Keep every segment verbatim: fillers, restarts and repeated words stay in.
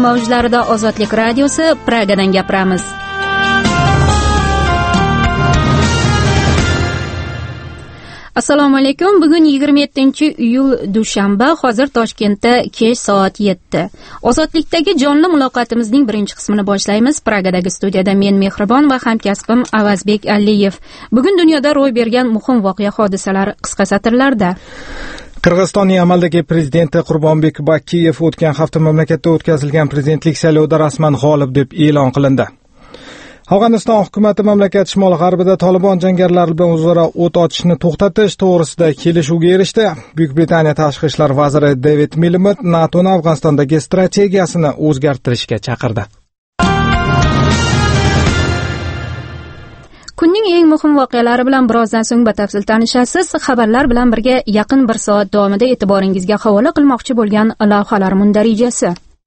mavjlarida Ozodlik radiosi, Pragadan gapiramiz. Assalomu alaykum. Bugun yigirma yettinchi iyul dushanba, hozir Toshkentda kech soat yetti. Ozodlikdagi jonli muloqotimizning birinchi qismini boshlaymiz. Pragadagi studiyada men Mehribon va hamkasbim Avazbek Aliyev. Bugun dunyoda ro'y bergan muhim voqea hodisalari qisqa satrlarda. Qirg'izistonning amaldagi prezidenti Qurbonbek Bakkiyev o'tgan hafta mamlakatda o'tkazilgan prezidentlik saylovida rasman g'olib deb e'lon qilindi. Afg'oniston hukumati mamlakat shimol-g'arbida Tolibon jangarilari bilan o'zaro o't ochishni to'xtatish to'g'risida kelishuvga erishdi. Buyuk Britaniya tashqi ishlar vaziri David Miliband NATOni Afg'onistondagi strategiyasini o'zgartirishga chaqirdi. Kunning eng muhim voqealari bilan birozdan so'ng batafsil tanishasiz. Xabarlar bilan birga yaqin bir soat davomida e'tiboringizga havola qilmoqchi bo'lgan lavhalar mundarijasi.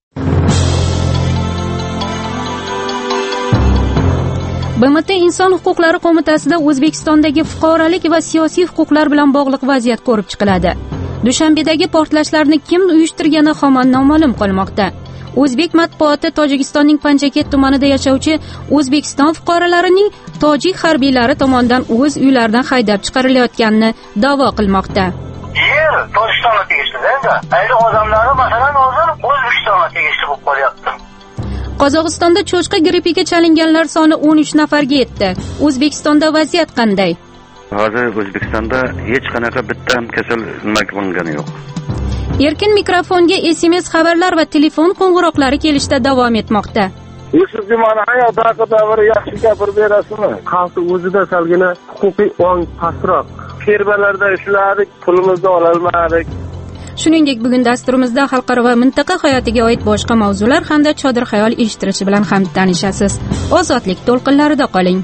B M T Inson huquqlari qo'mitasida O'zbekistondagi fuqarolik va siyosiy huquqlar bilan bog'liq vaziyat ko'rib chiqiladi. Dushanbedagi portlashlarni kim uyushtirgani hamon noma'lum qolmoqda. O'zbek matbuoti Tojikistonning Panjaket tumanida yashovchi O'zbekiston fuqarolarining tojik harbiylari tomonidan o'z uylaridan haydab chiqarilayotganini da'vo qilmoqda. Yer Tojikistonga tegishli-da. Ayni odamlari masalan hozir O'zbekistonga tegishli bo'lib qolyapti. Qozog'istonda cho'chqa grippiga chalinganlar soni o'n uch nafarga yetdi. O'zbekistonda vaziyat qanday? Hozir O'zbekistonda hech qanaqa bitta ham kasal nima bo'lgani yo'q. Erkin mikrofonga S M S xabarlar va telefon qo'ng'iroqlari kelishda davom etmoqda. Siz mana hayot haqida bir yaxshi gapirib berasizmi? Xalq o'zida salgina huquqiy ong pastroq. Fermalarda ishladik, pulimizni ola olmadik. Shuningdek, bugun dasturimizda xalqaro va mintaqa hayotiga oid boshqa mavzular hamda chodir xayol eshittirishi bilan ham tanishasiz. Ozodlik to'lqinlarida qoling.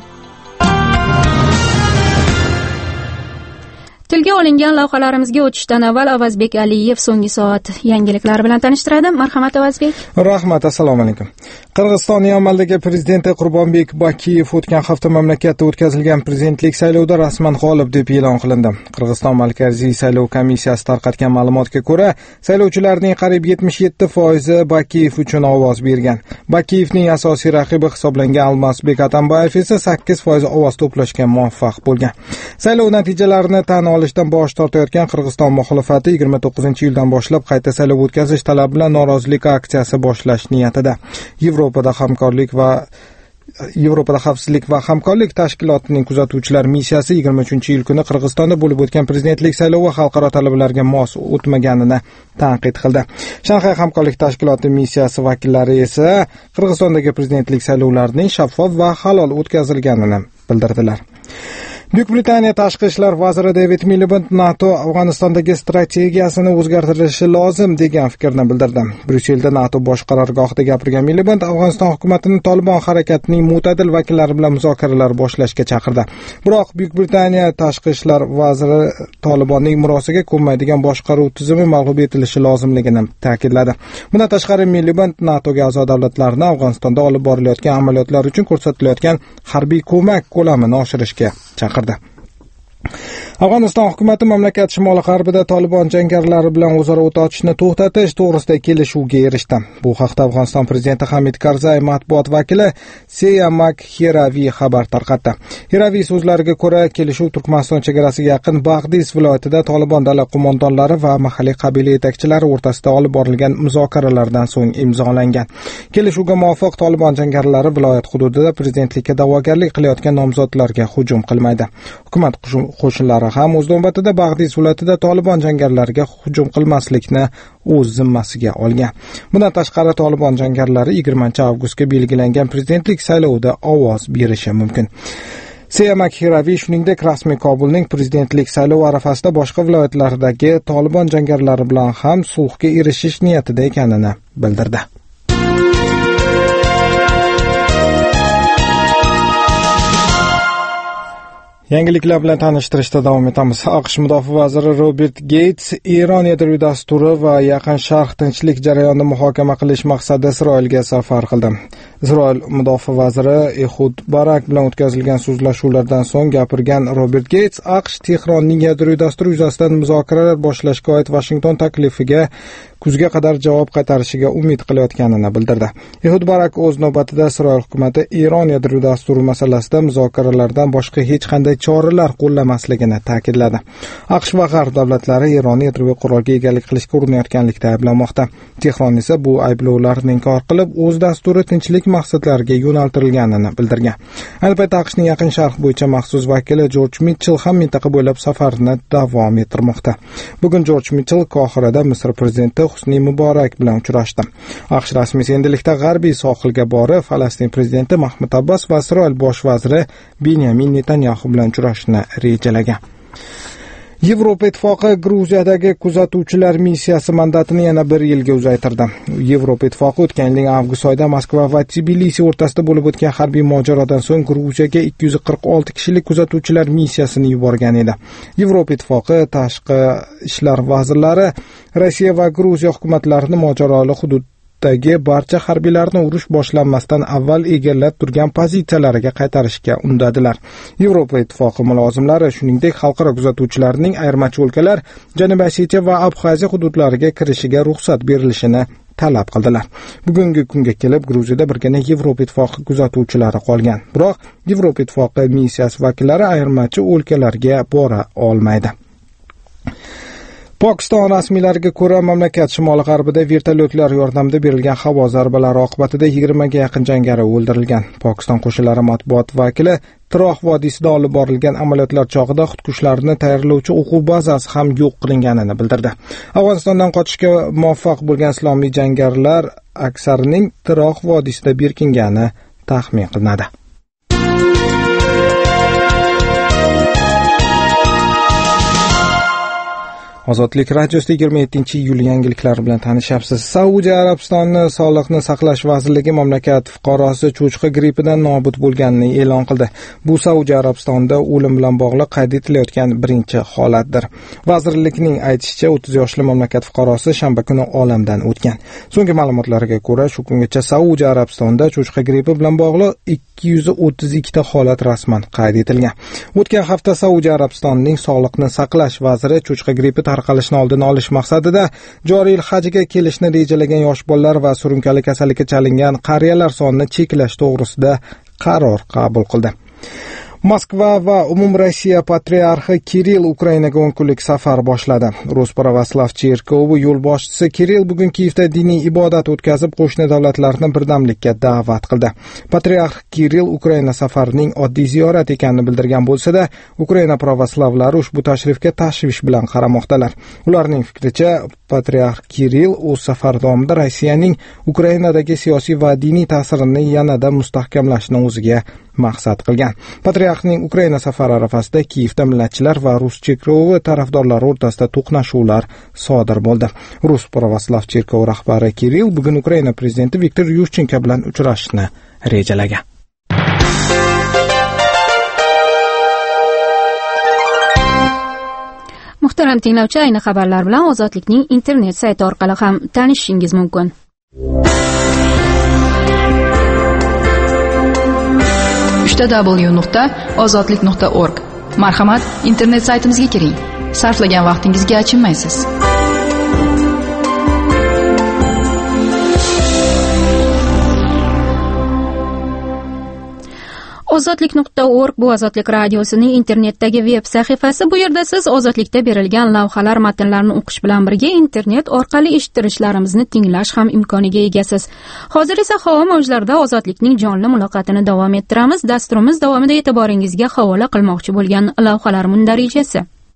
Tilga olingan lavhalarimizga o'tishdan avval Avazbek Aliyev so'nggi soat yangiliklar bilan tanishtiradi. Marhamat Avazbek. Rahmat, assalomu alaykum. Qirg'izistonning amaldagi prezidenti Qurbonbek Bakkiyev o'tgan hafta mamlakatda o'tkazilgan prezidentlik saylovida rasman g'olib deb e'lon qilindi. Qirg'iziston Markaziy saylov komissiyasi tarqatgan ma'lumotga ko'ra, saylovchilarning qariyb yetmish yetti foizi Bakkiyev uchun ovoz bergan. Bakkiyevning asosiy raqibi hisoblangan Almazbek Atambayev esa sakkiz foiz ovoz to'plashga muvaffaq bo'lgan. Saylov natijalarini tan olishdan bosh tortayotgan Qirg'iziston muxolifati yigirma to'qqizinchi iyuldan boshlab qayta saylov o'tkazish talabi bilan norozilik aksiyasi boshlash niyatida. Yevropada hamkorlik va Yevropada xavfsizlik va hamkorlik tashkilotining kuzatuvchilar missiyasi yigirma uchinchi iyul kuni Qirg'izistonda bo'lib o'tgan prezidentlik saylovi xalqaro talablarga mos o'tmaganini tanqid qildi. Shanxay hamkorlik tashkiloti missiyasi vakillari esa Qirg'izistondagi prezidentlik saylovlarining shaffof va halol o'tkazilganini bildirdilar. Buyuk Britaniya tashqi ishlar vaziri David Miliband NATO Afg'onistondagi strategiyasini o'zgartirishi lozim degan fikrni bildirdi. Bryusselda NATO bosh qarorgohida gapirgan Miliband Afg'oniston hukumatini Tolibon harakatining mu'tadil vakillari bilan muzokaralar boshlashga chaqirdi. Biroq Buyuk Britaniya tashqi ishlar vaziri Tolibonning murosiga ko'nmaydigan boshqaruv tizimi mag'lub etilishi lozimligini ta'kidladi. Bundan tashqari Miliband NATOga a'zo davlatlarni Afg'onistonda olib borilayotgan amaliyotlar uchun ko'rsatilayotgan harbiy ko'mak ko'lamini oshirishga chaqirdi. Afg'oniston hukumati mamlakat shimol-g'arbida Tolibon jangarilari bilan o'zaro o't ochishni to'xtatish to'g'risida kelishuvga erishdi. Bu haqda Afg'oniston prezidenti Hamid Karzai matbuot vakili Seyamak Hiraviy xabar tarqatdi. Hiraviy so'zlariga ko'ra, kelishuv Turkmaniston chegarasiga yaqin Bag'dis viloyatida Tolibon dala qo'mondonlari va mahalliy qabila yetakchilari o'rtasida olib borilgan muzokaralardan so'ng imzolangan. Kelishuvga muvofiq Tolibon jangarilari viloyat hududida prezidentlikka da'vogarlik qilayotgan nomzodlarga hujum qilmaydi. Hukumat qo'shinlari ham o'z navbatida Bag'dis viloyatida Tolibon jangarilariga hujum qilmaslikni o'z zimmasiga olgan. Bundan tashqari Tolibon jangarilari yigirmanchi avgustga belgilangan prezidentlik saylovida ovoz berishi mumkin. Seyamak Hiraviy shuningdek rasmiy Kobulning prezidentlik saylovi arafasida boshqa viloyatlardagi Tolibon jangarilari bilan ham sulhga erishish niyatida ekanini bildirdi. Yangiliklar bilan tanishtirishda davom etamiz. AQSh mudofaa vaziri Robert Gates Eron yadroviy dasturi va Yaqin Sharq tinchlik jarayonini muhokama qilish maqsadida Isroilga safar qildi. Isroil mudofaa vaziri Ehud Barak bilan o'tkazilgan so'zlashuvlardan so'ng gapirgan Robert Gates AQSh Tehronning yadroviy dasturi yuzasidan muzokaralar boshlashga oid Washington taklifiga kuzga qadar javob qaytarishiga umid qilayotganini bildirdi. Ehud Barak o'z navbatida Isroil hukumati Eron yadroviy dasturi masalasida muzokaralardan boshqa hech qanday choralar qo'llamasligini ta'kidladi. AQSh va G'arb davlatlari Eronni yadroviy qurolga egalik qilishga urinayotganlikda ayblamoqda. Tehron esa bu ayblovlarni inkor qilib, o'z dasturi tinchlik maqsadlariga yo'naltirilganini bildirgan. Ayni paytda AQShning Yaqin Sharq bo'yicha maxsus vakili Jorj Mitchell ham mintaqa bo'ylab safarini davom ettirmoqda. Bugun Jorj Mitchell Qohirada Misr prezidenti Husni Muborak bilan uchrashdi. AQSh rasmiy endilikda g'arbiy sohilga borib, Falastin prezidenti Mahmud Abbos va Isroil bosh vaziri Benyamin Netanyahu bilan uchrashishni rejalagan. Yevropa Ittifoqi Gruziyadagi kuzatuvchilar missiyasi mandatini yana bir yilga uzaytirdi. Yevropa Ittifoqi o'tgan yilning avgust oyida Moskva va Tbilisi o'rtasida bo'lib o'tgan harbiy mojarodan so'ng Gruziyaga ikki yuz qirq olti kishilik kuzatuvchilar missiyasini yuborgan edi. Yevropa Ittifoqi tashqi ishlar vazirlari Rossiya va Gruziya hukumatlarini mojaroli hudud dagi barcha harbiylarni urush boshlanmasdan avval egallab turgan pozitsiyalariga qaytarishga undadilar. Yevropa Ittifoqi mulozimlari shuningdek xalqaro kuzatuvchilarning ayirmachi o'lkalar Janubiy Osetiya va Abxaziya hududlariga kirishiga ruxsat berilishini talab qildilar. Bugungi kunga kelib Gruziyada birgina Yevropa Ittifoqi kuzatuvchilari qolgan. Biroq Yevropa Ittifoqi missiyasi vakillari ayirmachi o'lkalarga bora olmaydi. Pokiston rasmiylariga ko'ra, mamlakat shimoli-g'arbida vertolyotlar yordamida berilgan havo zarbalari oqibatida yigirma ga yaqin jangari o'ldirilgan. Pokiston qo'shinlari matbuot vakili Tiroq vodiysida olib borilgan amaliyotlar chog'ida xudkushlarni tayyorlovchi o'quv bazasi ham yo'q qilinganini bildirdi. Afg'onistondan qochishga muvaffaq bo'lgan islomiy jangarilar aksarining Tiroq vodiysida berkingani taxmin qilinadi. Ozodlik radiosida yigirma yettinchi iyul yangiliklari bilan tanishyapsiz. Saudiya Arabistoni Sog'liqni saqlash vazirligi mamlakat fuqarosi cho'chqa grippidan nobud bo'lganini e'lon qildi. Bu Saudiya Arabistonida o'lim bilan bog'liq qayd etilayotgan birinchi holatdir. Vazirlikning aytishicha, o'ttiz yoshli mamlakat fuqarosi shanba kuni olamdan o'tgan. So'nggi ma'lumotlarga ko'ra, shu kungacha Saudiya Arabistonida cho'chqa grippi bilan bog'liq ikki yuz o'ttiz ikkita holat rasman qayd etilgan. O'tgan hafta Saudiya Arabistonining Sog'liqni saqlash vaziri cho'chqa grippi tarqalishni oldini olish maqsadida joriy yil hajga kelishni rejalagan yosh bolalar va surunkali kasallikka chalingan qariyalar sonini cheklash to'g'risida qaror qabul qildi. Moskva va Umumrossiya patriarxi Kirill Ukrainaga o'n kunlik safar boshladi. Rus Pravoslav cherkovi yo'lboshchisi Kirill bugun Kiyevda diniy ibodat o'tkazib, qo'shni davlatlarni birdamlikka da'vat qildi. Patriarx Kirill Ukraina safarining oddiy ziyorat ekanini bildirgan bo'lsa-da, Ukraina pravoslavlari ushbu tashrifga tashvish bilan qaramoqdalar. Ularning fikricha, patriarx Kirill o'z safari davomida Rossiyaning Ukrainadagi siyosiy va diniy ta'sirini yanada mustahkamlashni o'ziga maqsad qilgan. Patriarxning Ukraina safari arafasida Kiyevda millatchilar va rus cherkovi tarafdorlari o'rtasida to'qnashuvlar sodir bo'ldi. Rus Pravoslav cherkovi rahbari Kirill bugun Ukraina prezidenti Viktor Yushchenko bilan uchrashishni rejalagan. Muhtaram tinglovchi, ayni xabarlar bilan Ozodlikning internet sayti orqali ham tanishishingiz mumkin. w nuqta ozodlik nuqta org. Marhamat, internet saytimizga kiring. Sarflagan vaqtingizga achinmaysiz. ozodlik nuqta org bu Ozodlik radiosining internetdagi veb sahifasi. Bu yerda siz Ozodlikda berilgan lavhalar, matnlarni o'qish bilan birga internet orqali eshittirishlarimizni tinglash ham imkoniga egasiz. Hozir esa havo mavjlarida Ozodlikning jonli muloqotini davom ettiramiz. Dasturimiz davomida e'tiboringizga havola qilmoqchi bo'lgan lavhalar mundarijasi.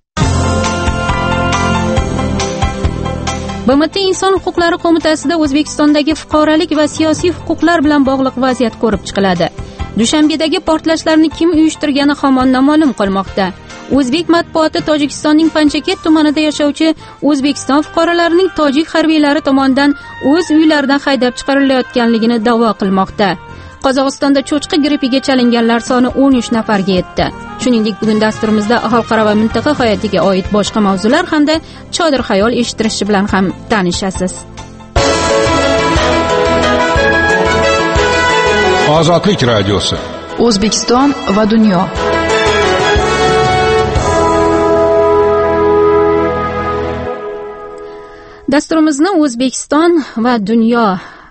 B M T Inson huquqlari qo'mitasida O'zbekistondagi fuqarolik va siyosiy huquqlar bilan bog'liq vaziyat ko'rib chiqiladi. Dushanbedagi portlashlarni kim uyushtirgani hamon noma'lum qolmoqda. O'zbek matbuoti Tojikistonning Panchaket tumanida yashovchi O'zbekiston fuqarolarining tojik harbiylari tomonidan o'z uylaridan haydab chiqarilayotganligini da'vo qilmoqda. Qozog'istonda cho'chqa grippiga chalinganlar soni o'n uch nafarga yetdi. Shuningdek, bugun dasturimizda xalqaro va mintaqa hayotiga oid boshqa mavzular hamda chodir xayol eshittirishi bilan ham tanishasiz. Ozodlik radiosi. O'zbekiston va dunyo. Dasturimizni O'zbekiston va dunyo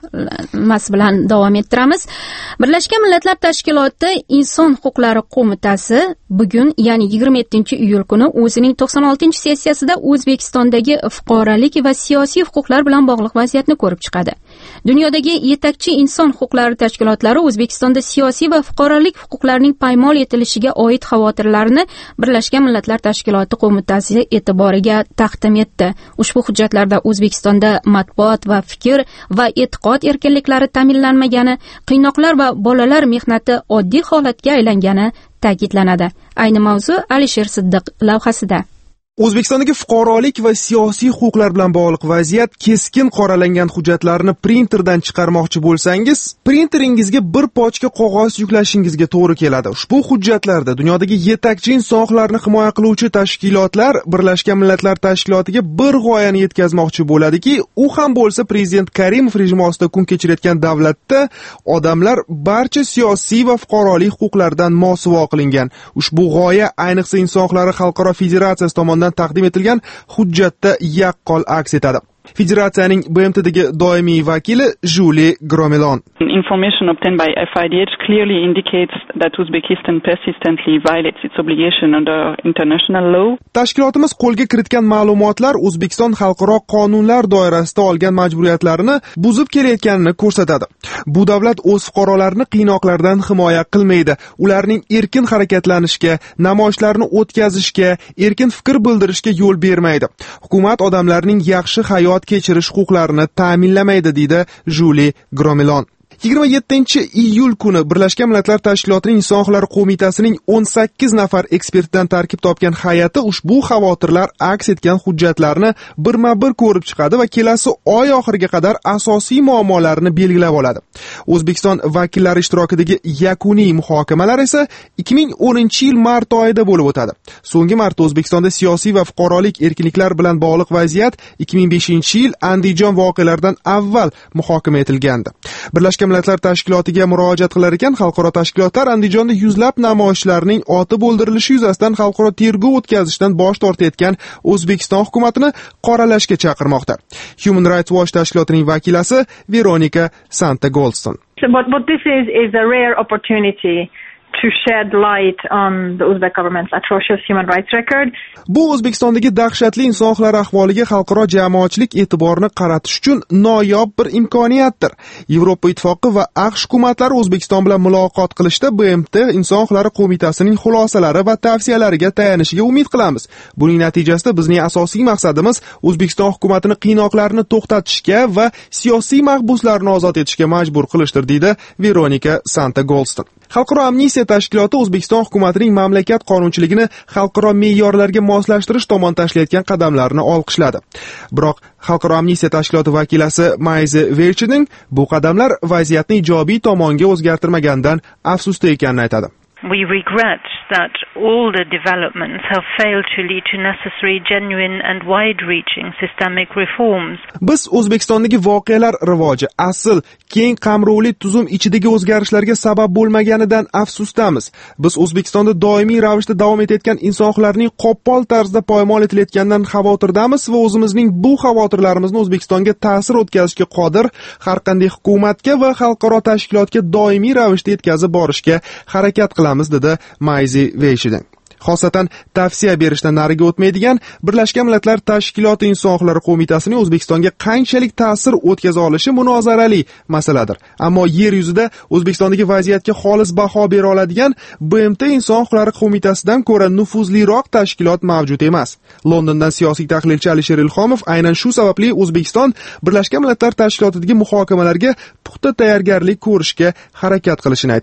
mas bilan davom ettiramiz. Birlashgan Millatlar Tashkiloti Inson huquqlari qo'mitasi bugun, ya'ni yigirma yettinchi iyul kuni o'zining to'qson oltinchi sessiyasida O'zbekistondagi fuqarolik va siyosiy huquqlar bilan bog'liq vaziyatni ko'rib chiqadi. Dunyodagi yetakchi inson huquqlari tashkilotlari O'zbekistonda siyosiy va fuqarolik huquqlarining paymol etilishiga oid xavotirlarni Birlashgan Millatlar Tashkiloti qo'mitasi e'tiboriga taqdim etdi. Ushbu hujjatlarda O'zbekistonda matbuot va fikr va e'tiqod erkinliklari ta'minlanmagani, qiynoqlar va bolalar mehnati oddiy holatga aylangani ta'kidlanadi. Ayni mavzu Alisher Siddiq lavhasida. O'zbekistondagi fuqarolik va siyosiy huquqlar bilan bog'liq vaziyat keskin qoralangan hujjatlarni printerdan chiqarmoqchi bo'lsangiz, printeringizga bir pochka qog'oz yuklashingizga to'g'ri keladi. Ushbu hujjatlarda dunyodagi yetakchi inson huquqlarini himoya qiluvchi tashkilotlar Birlashgan Millatlar Tashkilotiga bir g'oyani yetkazmoqchi bo'ladiki, u ham bo'lsa prezident Karimov rejimi ostida kun kechirayotgan davlatda odamlar barcha siyosiy va fuqarolik huquqlaridan mosuvo qilingan. Ushbu g'oya ayniqsa Inson huquqlari xalqaro federatsiyasi tomonidan taqdim etilgan hujjatda yaqqol aks etadi. Federatsiyaning B M Tdagi doimiy vakili Julie Gromelon. Information obtained by F I D H clearly indicates that Uzbekistan persistently violates its obligation under international law. Tashkilotimiz qo'lga kiritgan ma'lumotlar O'zbekiston xalqaro qonunlar doirasida olgan majburiyatlarini buzib kelayotganini ko'rsatadi. Bu davlat o'z fuqarolarini qiynoqlardan himoya qilmaydi. Ularning erkin harakatlanishga, namoyishlarni o'tkazishga, erkin fikr bildirishga yo'l bermaydi. Hukumat odamlarning yaxshi hayot kechirish huquqlarini ta'minlamaydi, deydi Julie Gromelon. yigirma yettinchi iyul kuni Birlashgan Millatlar Tashkilotining Inson huquqlari qo'mitasining o'n sakkiz nafar ekspertdan tarkib topgan hay'ati ushbu xavotirlar aks etgan hujjatlarni birma-bir ko'rib chiqadi va kelasi oy oxiriga qadar asosiy muammolarni belgilab oladi. O'zbekiston vakillari ishtirokidagi yakuniy muhokamalar esa ikki ming o'ninchi yil mart oyida bo'lib o'tadi. So'nggi marta O'zbekistonda siyosiy va fuqarolik erkinliklar bilan bog'liq vaziyat ikki ming beshinchi yil Andijon voqealaridan avval muhokama etilgandi. Birlashgan Millatlar Tashkilotiga murojaat qilar ekan, xalqaro tashkilotlar Andijonda yuzlab namoyishlarning otib o'ldirilishi yuzasidan xalqaro tergov o'tkazishdan bosh tortayotgan O'zbekiston hukumatini qoralashga chaqirmoqda. Human Rights Watch tashkilotining vakilasi Veronika Santa-Goldstone. So, but, but this is, is a rare opportunity to shed light on the Uzbek government's atrocious human rights record. Bu O'zbekistondagi dahshatli inson huquqlari ahvoliga xalqaro jamoatchilik e'tiborini qaratish uchun noyob bir imkoniyatdir. Yevropa Ittifoqi va AQSh hukumatlari O'zbekiston bilan muloqot qilishda B M T Inson huquqlari qo'mitasining xulosalari va tavsiyalariga tayanishiga umid qilamiz. Buning natijasida bizning asosiy maqsadimiz O'zbekiston hukumatini qiynoqlarni to'xtatishga va siyosiy mahbuslarni ozod etishga majbur qilishdir, deydi Veronika Santa-Goldstone. Xalqaro amnistiya tashkiloti O'zbekiston hukumatining mamlakat qonunchiligini xalqaro me'yorlarga moslashtirish tomon tashlayotgan qadamlarni olqishladi. Biroq Xalqaro amnistiya tashkiloti vakilasi Mayze Verchining bu qadamlar vaziyatni ijobiy tomonga o'zgartirmaganidan afsusda ekanini aytadi. We regret that all the developments have failed to lead to necessary, genuine and wide-reaching systemic reforms. Biz O'zbekistondagi voqealar rivoji asl, keng qamrovli tuzum ichidagi o'zgarishlarga sabab bo'lmaganidan afsusdamiz. Biz O'zbekistonda doimiy ravishda davom etayotgan inson huquqlarining qo'pol tarzda poymol etilayotganidan xavotirdamiz va o'zimizning bu xavotirlarimizni O'zbekistonga ta'sir o'tkazishga qodir har qanday hukumatga va xalqaro tashkilotga doimiy ravishda yetkazib borishga harakat qilamiz, dedi Mayze Verchining. Xosatan tavsiya berishdan nariga o'tmaydigan Birlashgan Millatlar Tashkiloti Inson huquqlari qo'mitasining O'zbekistonga qanchalik ta'sir o'tkaza olishi munozarali masaladir. Ammo yer yuzida O'zbekistondagi vaziyatga xolis baho bera oladigan B M T Inson huquqlari qo'mitasidan ko'ra nufuzliroq tashkilot mavjud emas. Londondan siyosiy tahlilchi Alisher Ilhomov aynan shu sababli O'zbekiston Birlashgan Millatlar Tashkilotidagi muhokamalarga puxta tayyorgarlik ko'rishga harakat qilishini aytadi.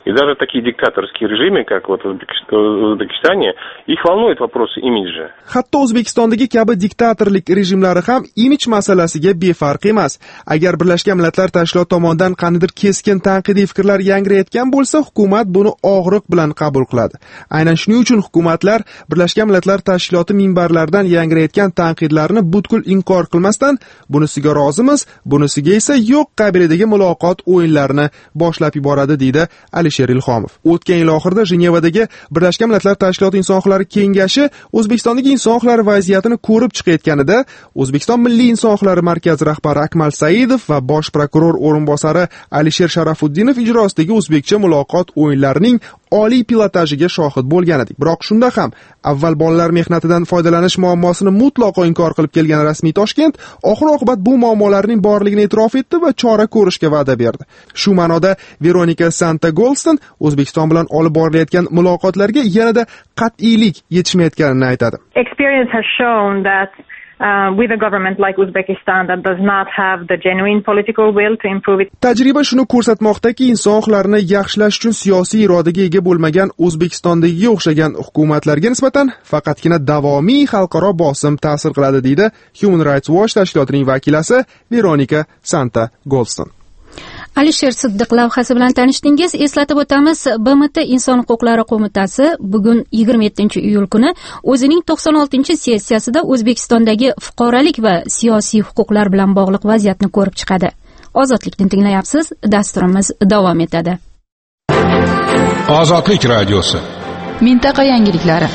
И даже такие диктаторские режимы, как вот в Узбекистане, их волнует вопросы имиджа. Hatto O'zbekistondagi kabi diktatorlik rejimlari ham imij masalasiga befarq emas. Agar Birlashgan Millatlar Tashkiloti tomonidan qanday keskin tanqidiy fikrlar yangrayotgan bo'lsa, hukumat buni og'riq bilan qabul qiladi. Aynan shuning uchun hukumatlar Birlashgan Millatlar Tashkiloti minbarlaridan yangrayotgan tanqidlarni butkul inkor qilmasdan, bunisiga rozimiz, bunisiga esa yo'q qabilidagi muloqot o'yinlarini boshlab yuboradi, deydi Alisher Ilhomov. O'tgan yil oxirida Jenevadagi Birlashgan Millatlar Tashkiloti Inson huquqlari kengashi O'zbekistondagi inson huquqlari vaziyatini ko'rib chiqayotganida, O'zbekiston Milliy inson huquqlari markazi rahbari Akmal Saidov va bosh prokuror o'rinbosari Alisher Sharafuddinov ijrosidagi o'zbekcha muloqot o'yinlarining oliy pilotajiga shohid bo'lgan edik. Biroq shunda ham avval bolalar mehnatidan foydalanish muammosini mutlaqo inkor qilib kelgan rasmiy Toshkent oxir-oqibat bu muammolarning borligini e'tirof etdi va chora ko'rishga va'da berdi. Shu ma'noda Veronika Santa-Golston O'zbekiston bilan olib borilayotgan muloqotlarga yanada qat'iylik yetishmayotganini aytadi. Experience has shown that Uh, with a government like Uzbekistan that does not have the genuine political will to improve it. Tajriba shuni ko'rsatmoqdaki, inson huquqlarini yaxshilash uchun siyosiy irodaga ega bo'lmagan O'zbekistondagiga o'xshagan hukumatlarga nisbatan faqatgina davomiy xalqaro bosim ta'sir qiladi, deydi Human Rights Watch tashkilotining vakilasi Veronika Santa-Golston. Alisher Siddiq lavhasi bilan tanishdingiz. Eslatib o'tamiz, B M T Inson huquqlari qo'mitasi bugun yigirma yettinchi iyul kuni o'zining to'qson oltinchi sessiyasida O'zbekistondagi fuqarolik va siyosiy huquqlar bilan bog'liq vaziyatni ko'rib chiqadi. Ozodlikni tinglayapsiz. Dasturimiz davom etadi. Ozodlik radiosi. Mintaqa yangiliklari.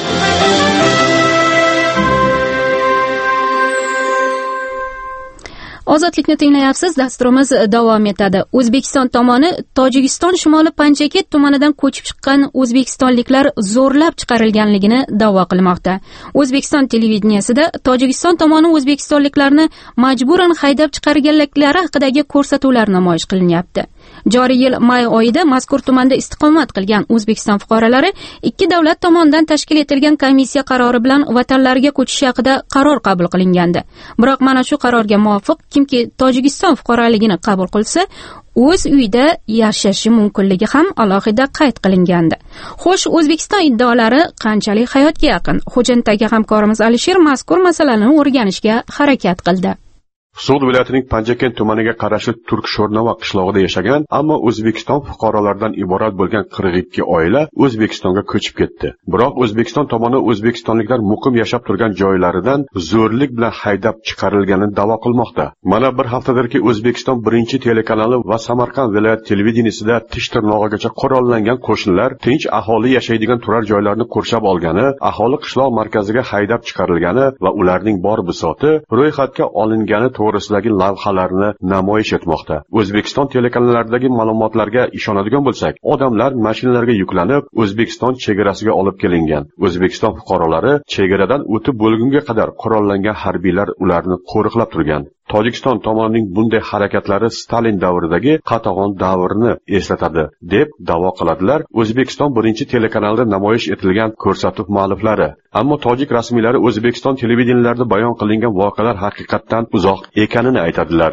Ozodlikni tinglayapsiz. Dasturimiz davom etadi. O'zbekiston tomoni Tojikiston shimoli Panjaket tumanidan ko'chib chiqqan o'zbekistonliklar zo'rlab chiqarilganligini da'vo qilmoqda. O'zbekiston televideniyasida Tojikiston tomoni o'zbekistonliklarni majburan haydab chiqarganliklari haqidagi ko'rsatuvlar namoyish qilinyapti. Joriy yil may oyida mazkur tumanda istiqomat qilgan O'zbekiston fuqarolari ikki davlat tomonidan tashkil etilgan komissiya qarori bilan vatanlariga ko'chish haqida qaror qabul qilingandi. Biroq mana shu qarorga muvofiq kimki Tojikiston fuqaroligini qabul qilsa, o'z uyida yashashi mumkinligi ham alohida qayd qilingandi. Xo'sh, O'zbekiston iddaolari qanchalik hayotga yaqin? Xo'jantaga hamkorimiz Alisher mazkur masalani o'rganishga harakat qildi. So'g'd viloyatining Panjakent tumaniga qarashli Turk Sho'rnova qishlog'ida yashagan, ammo O'zbekiston fuqarolaridan iborat bo'lgan qirq ikki oila O'zbekistonga ko'chib ketdi. Biroq O'zbekiston tomoni o'zbekistonliklar muqim yashab turgan joylaridan zo'rlik bilan haydab chiqarilganini da'vo qilmoqda. Mana bir haftadirki O'zbekiston birinchi telekanali va Samarqand viloyat televideniyasida tish tirnog'igacha qurollangan qo'shnilar tinch aholi yashaydigan turar joylarni qurshab olgani, aholi qishloq markaziga haydab chiqarilgani va ularning bor bisoti ro'yxatga olingani to'g'risidagi lavhalarni namoyish etmoqda. O'zbekiston telekanallardagi ma'lumotlarga ishonadigan bo'lsak, odamlar mashinalarga yuklanib O'zbekiston chegarasiga olib kelingan. O'zbekiston fuqarolari chegaradan o'tib bo'lgunga qadar qurollangan harbiylar ularni qo'riqlab turgan. Tojikiston tomonining bunday harakatlari Stalin davridagi qatag'on davrini eslatadi, deb da'vo qiladilar O'zbekiston birinchi telekanalida namoyish etilgan ko'rsatuv mualliflari. Ammo tojik rasmiylari O'zbekiston televideniyalarida bayon qilingan voqealar haqiqatdan uzoq ekanini aytadilar.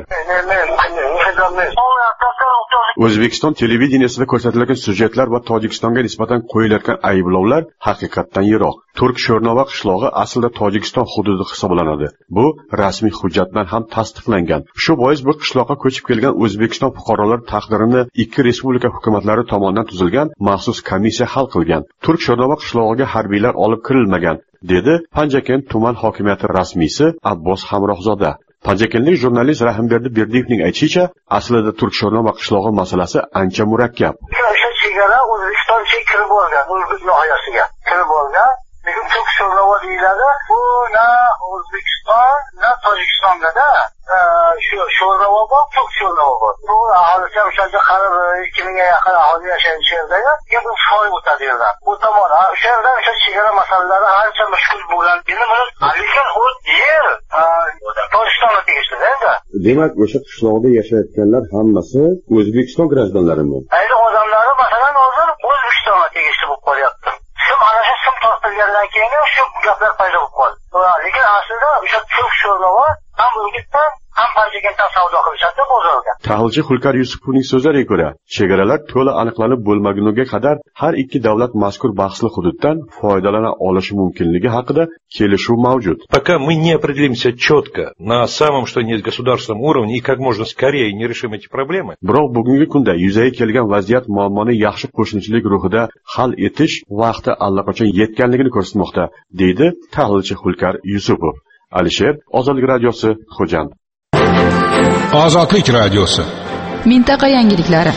O'zbekiston televideniyasida ko'rsatilgan syujetlar va Tojikistonga nisbatan qo'yilayotgan ayblovlar haqiqatdan yiroq. Turk Sho'rnova qishlog'i aslida Tojikiston hududi hisoblanadi. Bu rasmiy hujjatdan ham tasdiqlangan. Shu bois bu qishloqqa ko'chib kelgan O'zbekiston fuqarolari taqdirini ikki respublika hukumatlari tomonidan tuzilgan maxsus komissiya hal qilgan. Turk Sho'rnova qishlog'iga harbiylar olib kirilmagan, dedi Panjakent tuman hokimiyati rasmiysi Abbos Hamrohzoda. Panjakentlik jurnalist Rahimberdi Berdiyevning aytishicha, aslida Turk Sho'rnova qishlog'i masalasi ancha murakkab. O'sha chegara O'zbekistonga kirib olgan, O'zbek noyasiga kirib olgan. Lekin Turk Sho'rnova deyiladi. Bu na O'zbekiston, na Tojikistonda shu Sho'rnova bor, Turk Sho'rnova bor. Bu aholisi ham o'sha qarab ikki mingga yaqin aholi yashaydigan yerdagi, bu foy o'tadi yerdan. Bu tomon, o'sha yerdan o'sha chegara masalalari ancha mushkul bo'lgan. Endi buni lekin u yer Tojikistonga tegishli endi. Demak, o'sha qishloqda yashayotganlar hammasi O'zbekiston grajdanlarimi? Ayni odamlari masalan hozir O'zbekistonga tegishli bo'lib qolyapti. Sim ana shu sim tortilgandan keyin shu gaplar paydo bo'lib qoldi. Lekin aslida o'sha Turk Sho'rnova ham Urgutdan ham Panjikentdan savdo qilishadi bozorga. Tahlilchi Xulkar Yusupovning so'zlariga ko'ra, chegaralar to'la aniqlanib bo'lmaguniga qadar har ikki davlat mazkur bahsli hududdan foydalana olishi mumkinligi haqida kelishuv mavjud. Пока мы не определимся четко на самом что ни есть государственном уровне и как можно скорее не решим эти проблемы. Biroq bugungi kunda yuzaga kelgan vaziyat muammoni yaxshi qo'shnichilik ruhida hal etish vaqti allaqachon yetganligini ko'rsatmoqda, deydi tahlilchi Xulkar Yusupov. Alisher, Ozodlik radiosi, Xo'jand. Ozodlik radiosi. Mintaqa yangiliklari.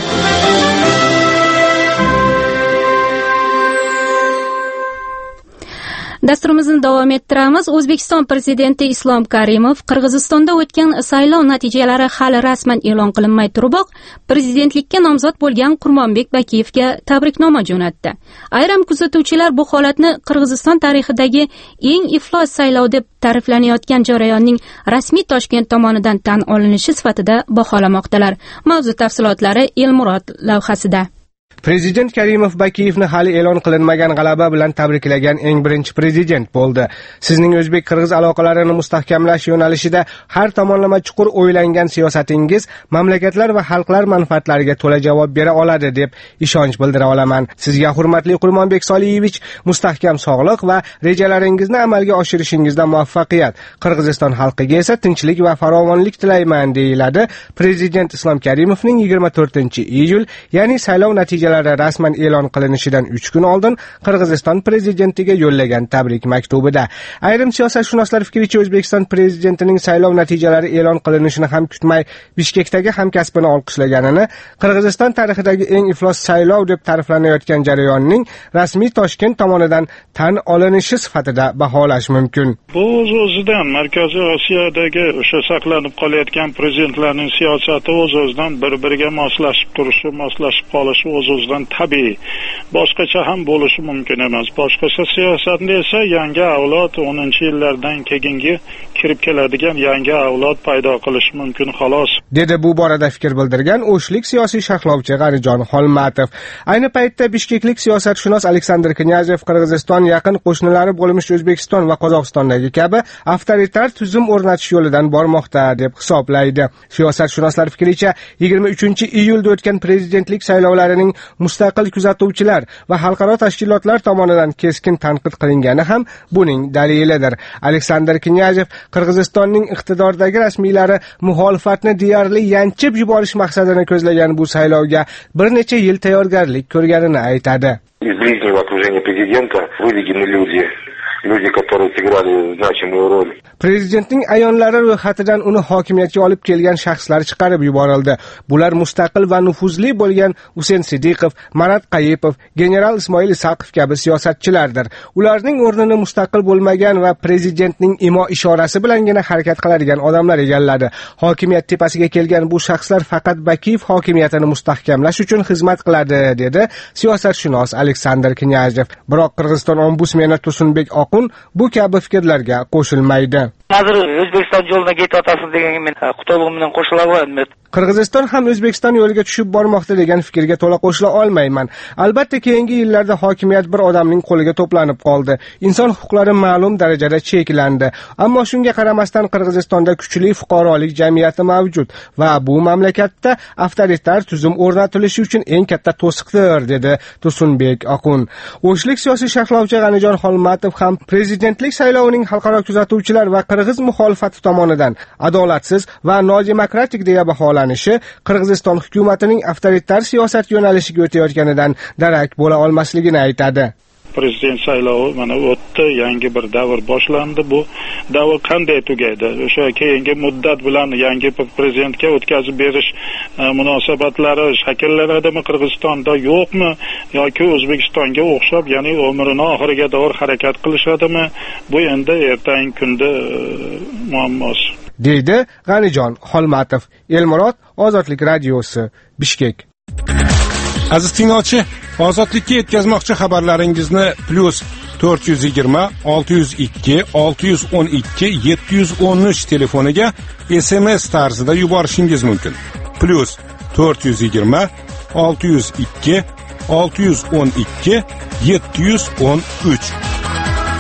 Dasturimizni davom ettiramiz. O'zbekiston prezidenti Islom Karimov Qirg'izistonda o'tgan saylov natijalari hali rasman e'lon qilinmay turiboq, prezidentlikka nomzod bo'lgan Qurbonbek Bakiyevga tabriknoma jo'natdi. Ayrim kuzatuvchilar bu holatni Qirg'iziston tarixidagi eng iflos saylov deb ta'riflanayotgan jarayonning rasmiy Toshkent tomonidan tan olinishi sifatida baholamoqdalar. Mavzu tafsilotlari Elmurod lavhasida. Prezident Karimov Bakiyevni hali e'lon qilinmagan g'alaba bilan tabriklagan eng birinchi prezident bo'ldi. Sizning o'zbek-qirg'iz aloqalarini mustahkamlash yo'nalishida har tomonlama chuqur o'ylangan siyosatingiz mamlakatlar va xalqlar manfaatlariga to'la javob bera oladi deb ishonch bildira olaman. Sizga hurmatli Qurbonbek Soliyevich mustahkam sog'liq va rejalaringizni amalga oshirishingizda muvaffaqiyat. Qirg'iziston xalqiga esa tinchlik va farovonlik tilayman, deyiladi Prezident Islom Karimovning yigirma to'rtinchi iyul, ya'ni saylov natijasi rasman e'lon qilinishidan uch kun oldin Qirg'iziston prezidentiga yo'llagan tabrik maktubida. Ayrim siyosatshunoslar fikricha, O'zbekiston prezidentining saylov natijalari e'lon qilinishini ham kutmay Bishkekdagi hamkasbini olqishlaganini Qirg'iziston tarixidagi eng iflos saylov deb ta'riflanayotgan jarayonning rasmiy Toshkent tomonidan tan olinishi sifatida baholash mumkin. Bu o'z-o'zidan Markaziy Osiyodagi o'sha saqlanib qolayotgan prezidentlarning siyosati o'z-o'zidan bir-biriga moslashib turishi, moslashib qolishi o'z-o'zidan tabiiy. Boshqacha ham bo'lishi mumkin emas. Boshqacha siyosatni esa yangi avlod o'ninchi yillardan keyingi kirib keladigan yangi avlod paydo qilish mumkin xolos, dedi bu borada fikr bildirgan o'shlik siyosiy sharhlovchi G'anijon Xolmatov. Ayni paytda bishkeklik siyosatshunos Aleksandr Knyazev Qirg'iziston yaqin qo'shnilari bo'lmish O'zbekiston va Qozog'istondagi kabi avtoritar tuzum o'rnatish yo'lidan bormoqda deb hisoblaydi. Siyosatshunoslar fikricha, yigirma uchinchi iyulda o'tgan prezidentlik saylovlarining mustaqil kuzatuvchilar va xalqaro tashkilotlar tomonidan keskin tanqid qilingani ham buning dalilidir. Aleksandr Knyazev Qirg'izistonning iqtidordagi rasmiylari muxolifatni deyarli yanchib yuborish maqsadini ko'zlagan bu saylovga bir necha yil tayyorgarlik ko'rganini aytadi. Из ближнего окружения президента выведены люди, люди, которые сыграли значимую роль. Prezidentning ayonlari ro'yxatidan uni hokimiyatga olib kelgan shaxslar chiqarib yuborildi. Bular mustaqil va nufuzli bo'lgan Husen Sidiqov, Marat Qayipov, general Ismoil Isaqov kabi siyosatchilardir. Ularning o'rnini mustaqil bo'lmagan va prezidentning imo ishorasi bilangina harakat qiladigan odamlar egalladi. Hokimiyat tepasiga kelgan bu shaxslar faqat Bakiyev hokimiyatini mustahkamlash uchun xizmat qiladi, dedi siyosatshunos Aleksandr Knyazev. Biroq Qirg'iziston ombudsmeni Tursunbek Oqun bu kabi fikrlarga qo'shilmaydi. Hozir O'zbekiston yo'lida ketayotasiz degan men qutlug'im bilan qo'shila olaman. Qirg'iziston ham O'zbekiston yo'liga tushib bormoqda degan fikrga to'la qo'shila olmayman. Albatta, keyingi yillarda hokimiyat bir odamning qo'liga to'planib qoldi. Inson huquqlari ma'lum darajada cheklandi. Ammo shunga qaramasdan Qirg'izistonda kuchli fuqarolik jamiyati mavjud va bu mamlakatda avtoritar tuzum o'rnatilishi uchun eng katta to'siqdir, dedi Tursunbek Oqun. O'shlik siyosiy sharhlovchi G'anijon Xolmatov ham prezidentlik saylovining xalqaro kuzatuvchilar va qirg'iz muxolifati tomonidan adolatsiz va nodemokratik deya baholanishi Qirg'iziston hukumatining avtoritar siyosat yo'nalishiga o'tayotganidan darak bo'la olmasligini aytadi. Prezident saylovi mana o'tdi, yangi bir davr boshlandi. Bu davr qanday tugaydi? O'sha keyingi muddat bilan yangi prezidentga o'tkazib berish munosabatlari shakllanadimi Qirg'izistonda, yo'qmi, yoki O'zbekistonga o'xshab, ya'ni umrini oxiriga doğru harakat qilishadimi? Bu endi ertangi kunda muammosi, deydi G'anijon Xolmatov. Elmurod, Ozodlik radiosi, Bishkek. Aziz tinglovchi, Ozodlikka yetkazmoqchi xabarlaringizni plus to'rt yuz yigirma olti yuz ikki olti yuz o'n ikki yetti yuz o'n uch telefoniga S M S tarzida yuborishingiz mumkin. plus to'rt yuz yigirma olti yuz ikki olti yuz o'n ikki yetti yuz o'n uch.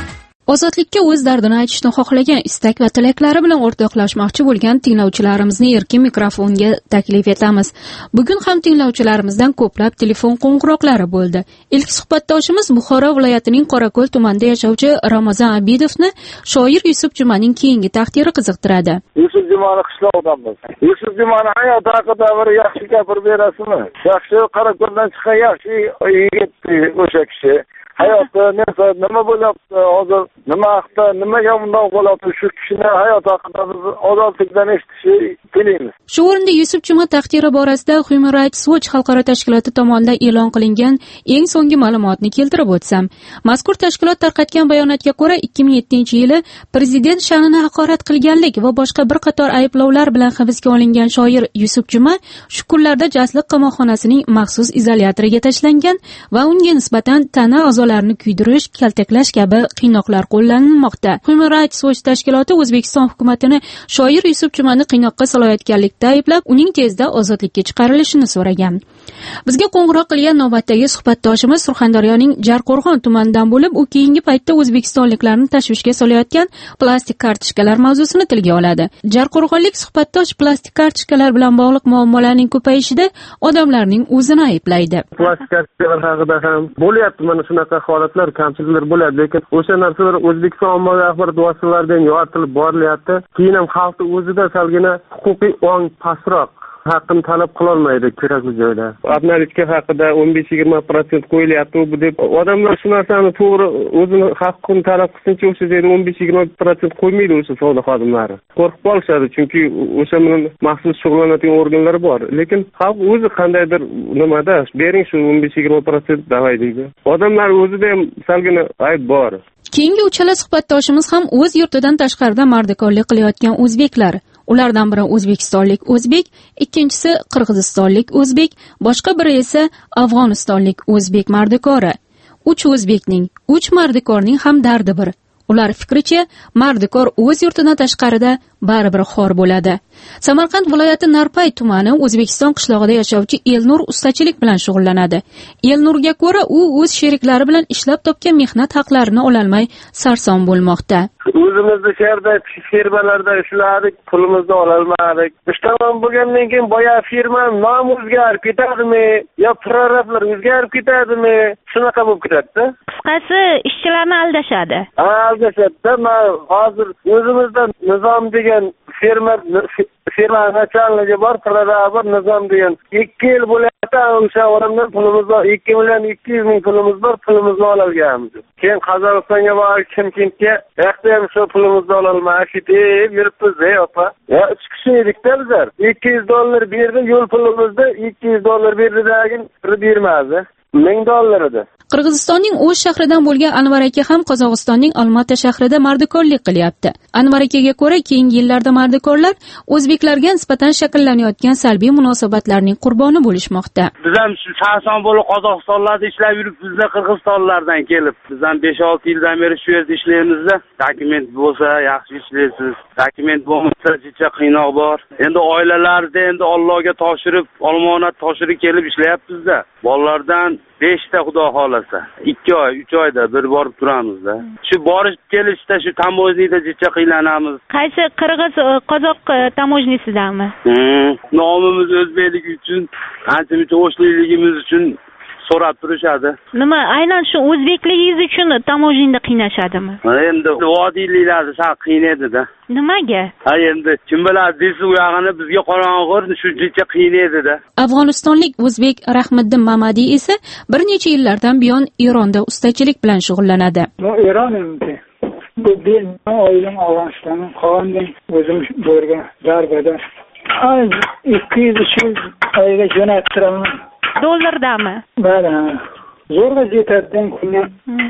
ozodlikka o'z dardini aytishni xohlagan istak va tilaklari bilan o'rtoqlashmoqchi bo'lgan tinglovchilarimizni erkin mikrofonga taklif etamiz. Bugun ham tinglovchilarimizdan ko'plab telefon qo'ng'iroqlari bo'ldi. Ilk suhbatdoshimiz Buxoro viloyatining Qorako'l tumanida yashovchi Ramazon Abidovni shoir Yusuf Jumaning keyingi taqdiri qiziqtiradi. Yusuf Jumani qishlog'idanmiz. Yusuf Jumani hayot haqida bir yaxshi gapirib berasizmi? Yaxshi Qorako'ldan chiqqan yaxshi yigit o'sha kishi. Hayotda nima bo'lyapti, hozir nima haqda, nimaga bundoq bo'lyapti, shu kishini hayot haqida biz ozodlikdan eshitishni tilaymiz. Shu o'rinda Yusuf Juma taqdiri borasida Human Rights Watch xalqaro tashkiloti tomonidan e'lon qilingan eng so'nggi ma'lumotni keltirib o'tsam. Mazkur tashkilot tarqatgan bayonotga ko'ra ikki ming yettinchi yili prezident sha'nini haqorat qilganlik va boshqa bir qator ayblovlar bilan hibsga olingan shoir Yusuf Juma shu kunlarda Jasliq qamoqxonasining maxsus izolyatoriga tashlangan va unga nisbatan tana a'zolarini kuydirish, kaltaklash kabi qiynoqlar qo'llanilmoqda. Human Rights Watch tashkiloti O'zbekiston hukumatini shoir Yusuf Jumani qiynoqqa solayotganlikda ayblab, uning tezda ozodlikka chiqarilishini so'ragan. Bizga qo'ng'iroq qilgan navbatdagi suhbatdoshimiz Surxondaryoning Jarqo'rg'on tumanidan bo'lib, u keyingi paytda o'zbekistonliklarni tashvishga solayotgan plastik kartochkalar mavzusini tilga oladi. Jarqo'rg'onlik suhbatdosh plastik kartochkalar bilan bog'liq muammolarning ko'payishida odamlarning o'zini ayblaydi. Plastik kartochkalar haqida ham bo'lyapti, mana shunaqa holatlar, kamchiliklar bo'ladi, lekin o'sha narsalar O'zbekiston ommaviy axborot vositalaridan yoritilib borilyapti. Keyin ham xalqni o'zida salgina huquqiy ong pastroq haqqini talab qilolmaydi kerakli joyda. Abnalitga haqida o'n besh yigirma prosent qo'yilyapti bu deb odamlar shu narsani to'g'ri o'zini haqqini talab qilsincha o'sha yerda o'n besh yigirma prosent qo'ymaydi o'sha savdo xodimlari. Qo'rqib qolishadi, chunki o'sha bilan maxsus shug'ullanadigan organlar bor. Lekin xalq o'zi qandaydir nimada bering shu o'n besh yigirma prosent davay deydi. Odamlar o'zida ham salgina ayb bor. Keyingi uchala suhbatdoshimiz ham o'z yurtidan tashqarida mardikorlik qilayotgan o'zbeklar. Ulardan biri o'zbekistonlik o'zbek, ikkinchisi qirg'izistonlik o'zbek, boshqa biri esa afg'onistonlik o'zbek mardikori. Uch o'zbekning, uch mardikorning ham dardi bir. Ular fikricha, mardikor o'z yurtidan tashqarida baribir xor bo'ladi. Samarqand viloyati Narpay tumani O'zbekiston qishlog'ida yashovchi Elnur ustachilik bilan shug'ullanadi. Elnurga ko'ra, u o'z sheriklari bilan ishlab topgan mehnat haqlarini ololmay sarson bo'lmoqda. O'zimizni sherda firmalarda ishladik, pulimizni ololmadik. Ishtaman bo'lgandan keyin boya firma nomi o'zgarib ketadimi, yo prorablar o'zgarib ketadimi? Shunaqa bo'lib ketadi. Qisqasi, ishchilarni aldashadi. Ha, aldashadi. Men hozir o'zimizdan nizom degan firma firma nachalnigi bor, prorab nizom degan ikki yil bo'lyapti, o'sha odamdan pulimizni ikki million ikki yuz ming pulimiz bor, pulimizni ololganmiz. Keyin Qozog'istonga borib Chimkentga yaxshi ham shu pulimizni ololmay ketib yuribmiz-da, opa. Ya uch kishi edikda bizlar. ikki yuz dollar berdi, yo'l pulimizni ikki yuz dollar berdi-dagin bermadi. ming dollar edi. Qirg'izistonning O'sh shahridan bo'lgan Anvar aka ham Qozog'istonning Olmaota shahrida mardikorlik qilyapti. Anvar akaga ko'ra, keyingi yillarda mardikorlar o'zbeklarga nisbatan shakllanayotgan salbiy munosabatlarning qurboni bo'lishmoqda. Biz ham shu sarson bo'lib Qozog'istonlarda ishlab yuribmiz-da, Qirg'izistonlardan kelib. Biz ham besh olti yildan beri shu yerda ishlaymiz-da. Dokument bo'lsa yaxshi ishlaysiz. Dokument bo'lmasa jicha qiynoq bor. Endi oilalarda endi Allohga toshirib, omonat toshirib kelib ishlayapmiz-da. Bolalardan beshta xudo xolasa. ikki oy, uch oyda bir borib turamiz-da. Shu borib kelishda shu tamojniyda jicha qiylanamiz. Qaysi qirg'iz qozoq tamojnisidami? Hmm, nomimiz o'zbekligi uchun, ancha-muncha o'shlikligimiz uchun so'rab turishadi. Nima, aynan shu o'zbekligingiz uchun tamojinda qiynashadimi? Endi vodiyliklarni sal qiynaydi-da. Nimaga? Ha, endi kim biladi, desa u yog'ini bizga qorong'ir shuncha qiynaydi-da. Afg'onistonlik o'zbek Rahmiddin Mamadiy esa bir necha yillardan buyon Eronda ustachilik bilan shug'ullanadi. Bu Eron endi. Bu bir oilam Afg'onistondan qolgandan o'zim bo'lgan darbada. Ay, ikki yuz uch yuz oyga jo'nattiraman. Dollardami? Bala. Zo'rg'a yetadidan kunga.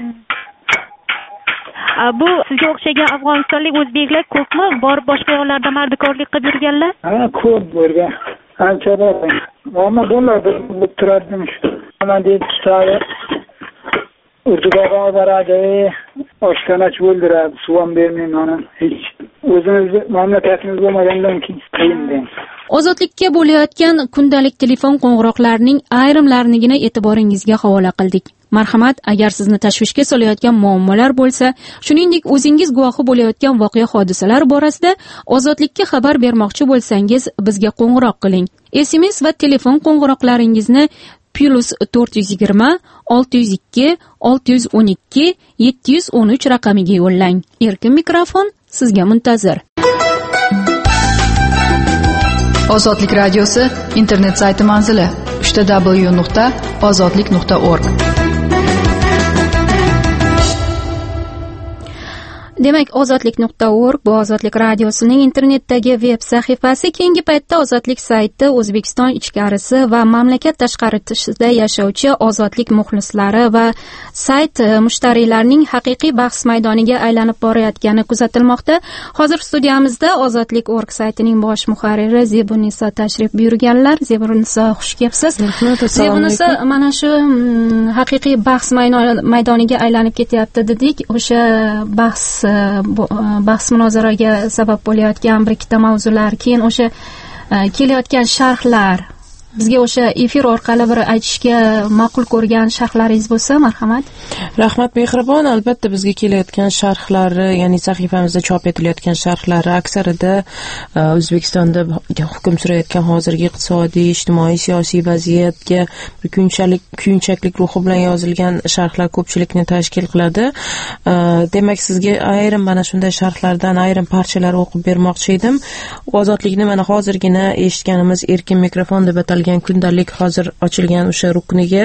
Bu sizga o'xshagan afg'onistonlik o'zbeklar ko'pmi? Borib boshqa yo'llarda mardikorlik qilib yurganlar? Ha, ko'p bo'lgan. Ancha bor. Ammo dollarda bo'lib turardim shu. Mana deb tutadi. Urduga boradi, oshxonachi o'ldiradi, suv ham bermayman ona hech. O'zimizni mamlakatimiz bo'lmagandan keyin qiyin. Ozodlikka bo'layotgan kundalik telefon qo'ng'iroqlarining ayrimlarinigina e'tiboringizga havola qildik. Marhamat, agar sizni tashvishga solayotgan muammolar bo'lsa, shuningdek o'zingiz guvohi bo'layotgan voqea hodisalar borasida ozodlikka xabar bermoqchi bo'lsangiz, bizga qo'ng'iroq qiling. S M S va telefon qo'ng'iroqlaringizni plus to'rt yuz yigirma olti yuz ikki olti yuz o'n ikki yetti yuz o'n uch raqamiga yo'llang. Erkin mikrofon sizga muntazir. Ozodlik radiosi internet sayti manzili uch w nuqta ozodlik nuqta org. Demak, ozodlik nuqta org bu Ozodlik radiosining internetdagi veb sahifasi. Keyingi paytda Ozodlik sayti O'zbekiston ichkarisi va mamlakat tashqarisida yashovchi ozodlik muxlislari va sayt mushtariylarining haqiqiy bahs maydoniga aylanib borayotgani kuzatilmoqda. Hozir studiyamizda Ozodlik nuqta org saytining bosh muharriri Zebunisa tashrif buyurganlar. Zebunisa, xush kelibsiz. Zebunisa, mana shu haqiqiy bahs maydoniga aylanib ketyapti dedik. O'sha bahs bahs munozaraga sabab bo'layotgan bir ikkita mavzular, keyin o'sha kelayotgan sharhlar, bizga o'sha efir orqali bir aytishga ma'qul ko'rgan sharhlaringiz bo'lsa, marhamat. Rahmat Mehribon, albatta bizga kelayotgan sharhlari, ya'ni sahifamizda chop etilayotgan sharhlari aksarida O'zbekistonda hukm surayotgan hozirgi iqtisodiy, ijtimoiy, siyosiy vaziyatga bir kuyunchalik, kuyunchaklik ruhi bilan yozilgan sharhlar ko'pchilikni tashkil qiladi. Demak, sizga ayrim mana shunday sharhlardan ayrim parchalar o'qib bermoqchi edim. Ozodlikni mana hozirgina eshitganimiz erkin mikrofon deb atalgan kundalik hozir ochilgan o'sha rukniga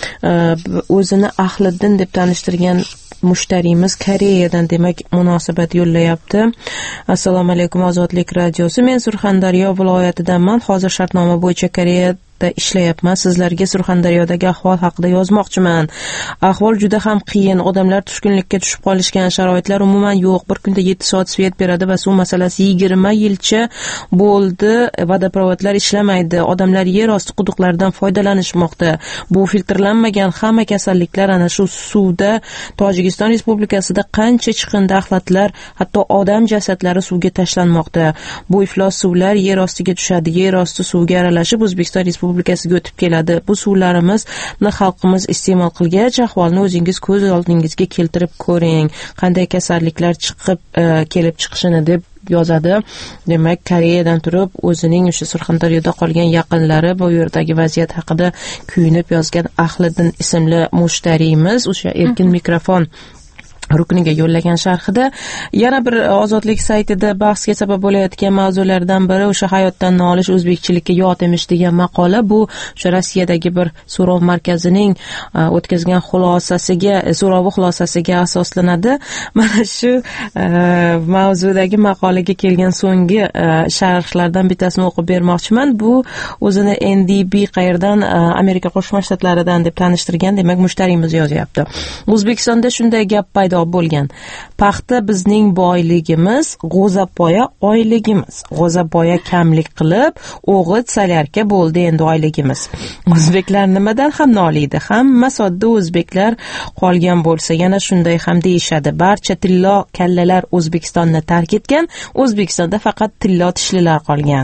o'zini Ahliddin deb tanishtirgan mushtariyimiz Koreyadan demak munosabat yo'llayapti. Assalomu alaykum Ozodlik radiosi. Men Surxondaryo viloyatidanman. Hozir shartnoma bo'yicha Koreya ishlayapman. Sizlarga Surxondaryodagi ahvol haqida yozmoqchiman. Ahvol juda ham qiyin. Odamlar tushkunlikka tushib qolishgan, sharoitlar umuman yo'q. Bir kunda yetti soat svet beradi va suv masalasi yigirma yilcha bo'ldi. Vodoprovodlar ishlamaydi. Odamlar yer osti quduqlaridan foydalanishmoqda. Bu filtrlanmagan hamma kasalliklar ana shu suvda Tojikiston Respublikasida qancha chiqindi axlatlar, hatto odam jasadlari suvga tashlanmoqda. Bu iflos suvlar yer ostiga tushadi. Yer osti suvga aralashib O'zbekiston Respublikasiga o'tib keladi. Bu suvlarimizni xalqimiz iste'mol qilgach, ahvolni o'zingiz ko'z oldingizga keltirib ko'ring. Qanday kasalliklar chiqib kelib chiqishini deb yozadi. Demak, Koreyadan turib o'zining o'sha Surxondaryoda qolgan yaqinlari bu yerdagi vaziyat haqida kuyunib yozgan Ahliddin ismli mushtariyimiz o'sha erkin mikrofon rukniga yo'llagan sharhida yana bir Ozodlik saytida bahsga sabab bo'layotgan mavzulardan biri o'sha hayotdan nolish o'zbekchilikka yot emish degan maqola. Bu o'sha Rossiyadagi bir so'rov markazining o'tkazgan xulosasiga, so'rovi xulosasiga asoslanadi. Mana shu mavzudagi maqolaga kelgan so'nggi sharhlardan bittasini o'qib bermoqchiman. Bu o'zini N D B qayerdan, Amerika Qo'shma Shtatlaridan deb tanishtirgan, demak mushtariyimiz yozyapti. O'zbekistonda shunday gap paydo bo'lgan. Paxta bizning boyligimiz, g'o'zapoya oyligimiz. G'o'zapoya kamlik qilib, o'g'it salyarka bo'ldi endi oyligimiz. O'zbeklar nimadan ham noliydi? Hamma sodda o'zbeklar qolgan bo'lsa, yana shunday ham deyishadi. Barcha tillo kallalar O'zbekistonni tark etgan, O'zbekistonda faqat tillo tishlilar qolgan.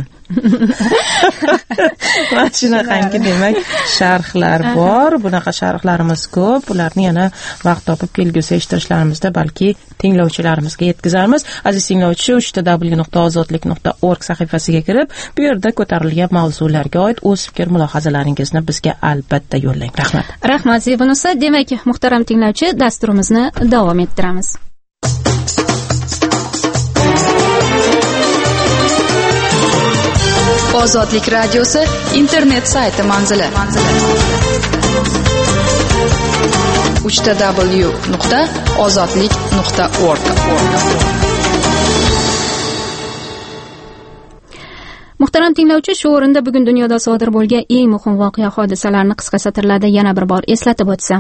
Mana shunaqangi demak sharhlar bor. Bunaqa sharhlarimiz ko'p. Ularni yana vaqt topib kelgusi eshittirishlarimizda balki tinglovchilarimizga yetkazamiz. Aziz tinglovchi, uch w nuqta ozodlik nuqta org sahifasiga kirib, bu yerda ko'tarilgan mavzularga oid o'z fikr mulohazalaringizni bizga albatta yo'llang. Rahmat. Rahmat Zebunisa. Demak, muhtaram tinglovchi, dasturimizni davom ettiramiz. Ozodlik radiosi internet sayti manzili uch w nuqta ozodlik nuqta org. Muhtaram tinglovchi, shu o'rinda bugun dunyoda sodir bo'lgan eng muhim voqea hodisalarni qisqa satrlarda yana bir bor eslatib o'tsam.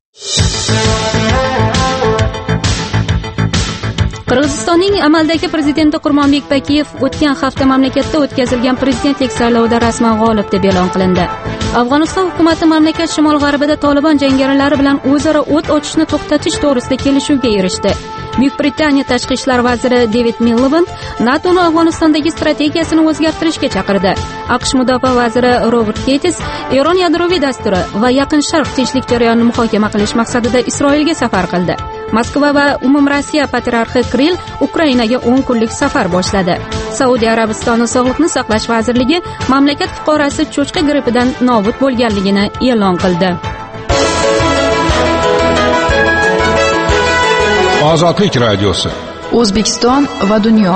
Qirg'izistonning amaldagi prezidenti Qurbonbek Bakiyev o'tgan hafta mamlakatda o'tkazilgan prezidentlik saylovida rasman g'olib deb e'lon qilindi. Afg'oniston hukumati mamlakat shimol-g'arbida Taliban jangarilari bilan o'zaro o't ochishni to'xtatish to'g'risida kelishuvga erishdi. Buyuk Britaniya tashqi ishlar vaziri David Miliband NATOning Afg'onistondagi strategiyasini o'zgartirishga chaqirdi. AQSh mudofaa vaziri Robert Gates Eron yadroviy dasturi va Yaqin Sharq tinchlik jarayonini muhokama qilish maqsadida Isroilga safar qildi. Moskva va Umumrossiya patriarxi Kirill Ukrainaga o'n kunlik safar boshladi. Saudiya Arabistoni Sog'liqni saqlash vazirligi mamlakat fuqarosi cho'chqa grippidan nobud bo'lganligini e'lon qildi. Ozodlik radiosi. O'zbekiston va dunyo.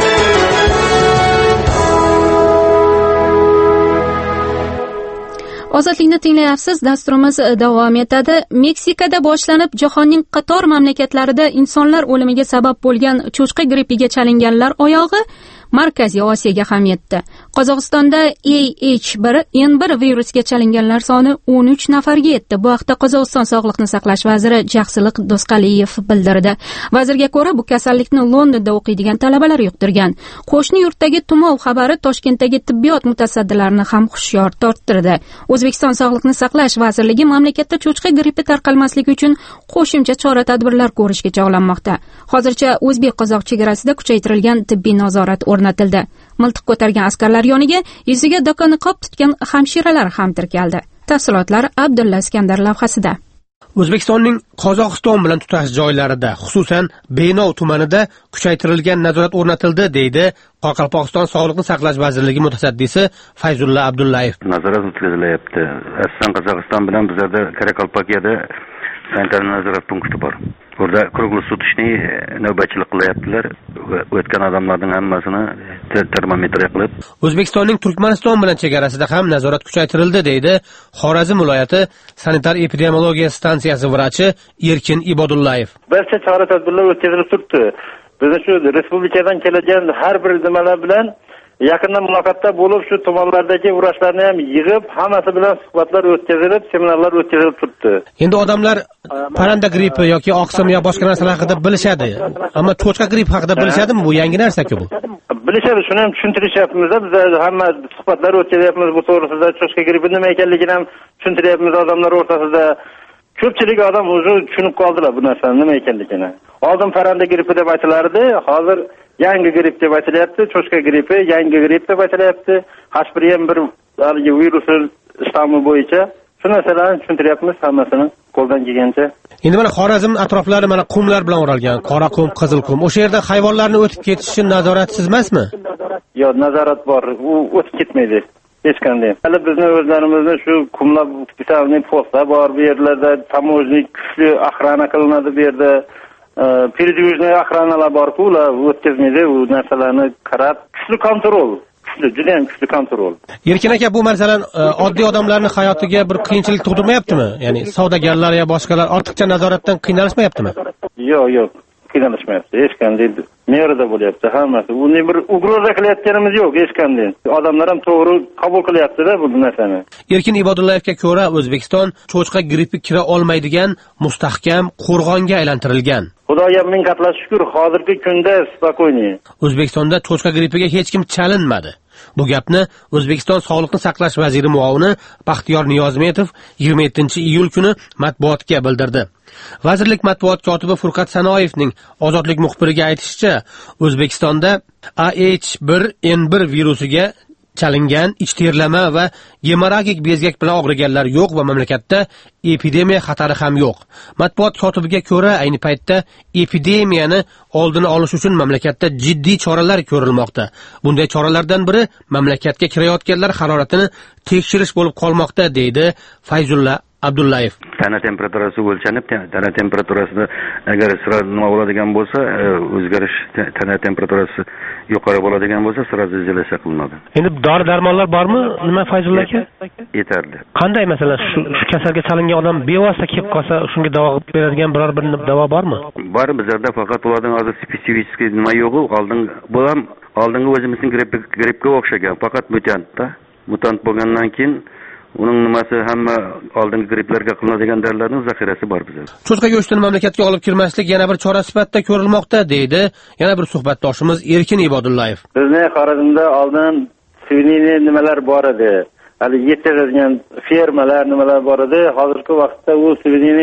Ozodlikni tinglayapsiz. Dasturimiz davom etadi. Meksikada boshlanib jahonning qator mamlakatlarida insonlar o'limiga sabab bo'lgan cho'chqa grippiga chalinganlar oyog'i Markaziy Osiyoga ham yetdi. Qozog'istonda A H bir N bir virusga chalinganlar soni o'n uch nafarga yetdi. Bu haqda Qozog'iston Sog'liqni saqlash vaziri Jaqsiliq Do'sqaliyev bildirdi. Vazirga ko'ra, bu kasallikni Londonda o'qiydigan talabalar yuqtirgan. Qo'shni yurtdagi tumov xabari Toshkentdagi tibbiyot mutasaddilarini ham hushyor torttirdi. O'zbekiston Sog'liqni saqlash vazirligi mamlakatda cho'chqa grippi tarqalmasligi uchun qo'shimcha chora-tadbirlar ko'rishga chog'lanmoqda. Hozircha o'zbek-qozoq chegarasida kuchaytirilgan tibbiy nazorat o'rnatildi. Miltiq ko'targan askarlar yoniga yuziga doka niqob tutgan hamshiralar ham tirkaldi. Tafsilotlar Abdulla Iskandar lavhasida. O'zbekistonning Qozog'iston bilan tutash joylarida, xususan Beynov tumanida kuchaytirilgan nazorat o'rnatildi, deydi Qoraqalpog'iston Sog'liqni saqlash vazirligi mutasaddisi Fayzulla Abdullayev. Nazorat o'tkazilyapti. Asosan Qozog'iston bilan bizlarda Qoraqalpog'iyada sanitar nazorat punkti bor. Burada krugluk sutishni navbatchilik qilyaptilar. O'tgan odamlarning hammasini termometriya qilib. O'zbekistonning Turkmaniston bilan chegarasida ham nazorat kuchaytirildi, deydi Xorazm viloyati sanitar epidemiologiya stansiyasi vrachi Erkin Ibodullayev. Barcha chora-tadbirlar o'tkazilib turibdi. Biz shu respublikadan kelgan har bir nimalar bilan yaqinda muloqotda bo'lib, shu tumanlardagi vrachlarni ham yig'ib, hammasi bilan suhbatlar o'tkazilib, seminarlar o'tkazilib turibdi. Endi odamlar parranda grippi yoki oqsim yo boshqa narsalar haqida bilishadi. Ammo cho'chqa grippi haqida bilishadimi? Bu yangi narsa-ku bu. Bilishadi, shuni ham tushuntirishyapmiz. Biz hamma suhbatlar o'tkazyapmiz bu to'g'risida. Cho'chqa grippi nima ekanligini ham tushuntiryapmiz odamlar o'rtasida. Ko'pchilik odam o'zi tushunib qoldilar bu narsani nima ekanligini. Oldin parranda grippi deb aytilardi, hozir yangi gripp deb aytilyapti, cho'chqa grippi, yangi gripp deb aytilyapti. H bir N bir virusi shtammi bo'yicha shu narsalarni tushuntiryapmiz hammasini qo'ldan kelgancha. Endi mana Xorazm atroflari mana qumlar bilan o'ralgan, qora qum, qizil qum. O'sha yerda hayvonlarning o'tib ketishi nazoratsiz emasmi? Yo'q, nazorat bor. U o'tib ketmaydi. Hech qanday. Hali bizni o'zlarimizni shu qumlar spesialniy postlar bor, bu yerlarda tamojnik kuchli охрана qilinadi bu yerda. Передвижный охранаlar bor-ku, ular o'tkazmaydi u narsalarni qarab, kuchli kontrol, kuchli, juda ham kuchli kontrol. Erkin aka, bu masalan oddiy odamlarning hayotiga bir qiyinchilik tug'dirmayaptimi? Ya'ni savdogarlar yo boshqalar ortiqcha nazoratdan qiynalishmayaptimi? Yo'q, yo'q, qiynalishmayapti. Hech qanday merada bo'lyapti hammasi. Uni bir ugroza qilayotganimiz yo'q hech qanday. Odamlar ham to'g'ri qabul qilyapti-da bu narsani. Erkin Ibodullayevga ko'ra, O'zbekiston cho'chqa grippi kira olmaydigan mustahkam qo'rg'onga aylantirilgan. Xudoga ming qatla shukr, hozirgi kunda spokойнее. O'zbekistonda cho'chqa grippiga hech kim chalinmadi. Bu gapni O'zbekiston Sog'liqni saqlash vaziri muovini Baxtiyor Niyozmetov yigirma yettinchi iyul kuni matbuotga bildirdi. Vazirlik matbuot kotibi Furqat Sanoyevning Ozodlik muxbiriga aytishicha, O'zbekistonda A H bir N bir virusiga chalingan, ich terlama va gemoragik bezgak bilan og'riganlar yo'q va mamlakatda epidemiya xatari ham yo'q. Matbuot kotibiga ko'ra, ayni paytda epidemiyani oldini olish uchun mamlakatda jiddiy choralar ko'rilmoqda. Bunday choralardan biri mamlakatga kirayotganlar haroratini tekshirish bo'lib qolmoqda, deydi Fayzulla Abdullayev. Tana temperaturasi o'lchanib, tana temperaturasida agar sira nima bo'ladigan bo'lsa, o'zgarish tana temperaturasi yuqori bo'ladigan bo'lsa, sira izolyatsiya qilinadi. Endi dori-darmonlar bormi? Nima Fayzulla aka? Yetarli. Qanday masalan shu kasalga chalingan odam bevosita kelib qolsa, shunga davo beradigan biror bir davo bormi? Bor, bizlarda faqat ularning hozir spetsifik nima yo'q, oldin bu ham oldingi o'zimizning grippga o'xshagan, faqat mutantda. Mutant bo'lgandan keyin uning nimasi hamma oldingi gripplarga qilinadigan dorilarning zaxirasi bor bizda. Cho'chqa go'shtini mamlakatga olib kirmaslik yana bir chora sifatida ko'rilmoqda, deydi yana bir suhbatdoshimiz Erkin Ibodullayev. Bizning Xorazmda oldin sviniy nimalar bor edi. Hali yetkazadigan fermalar nimalar bor edi. Hozirgi vaqtda u sviniy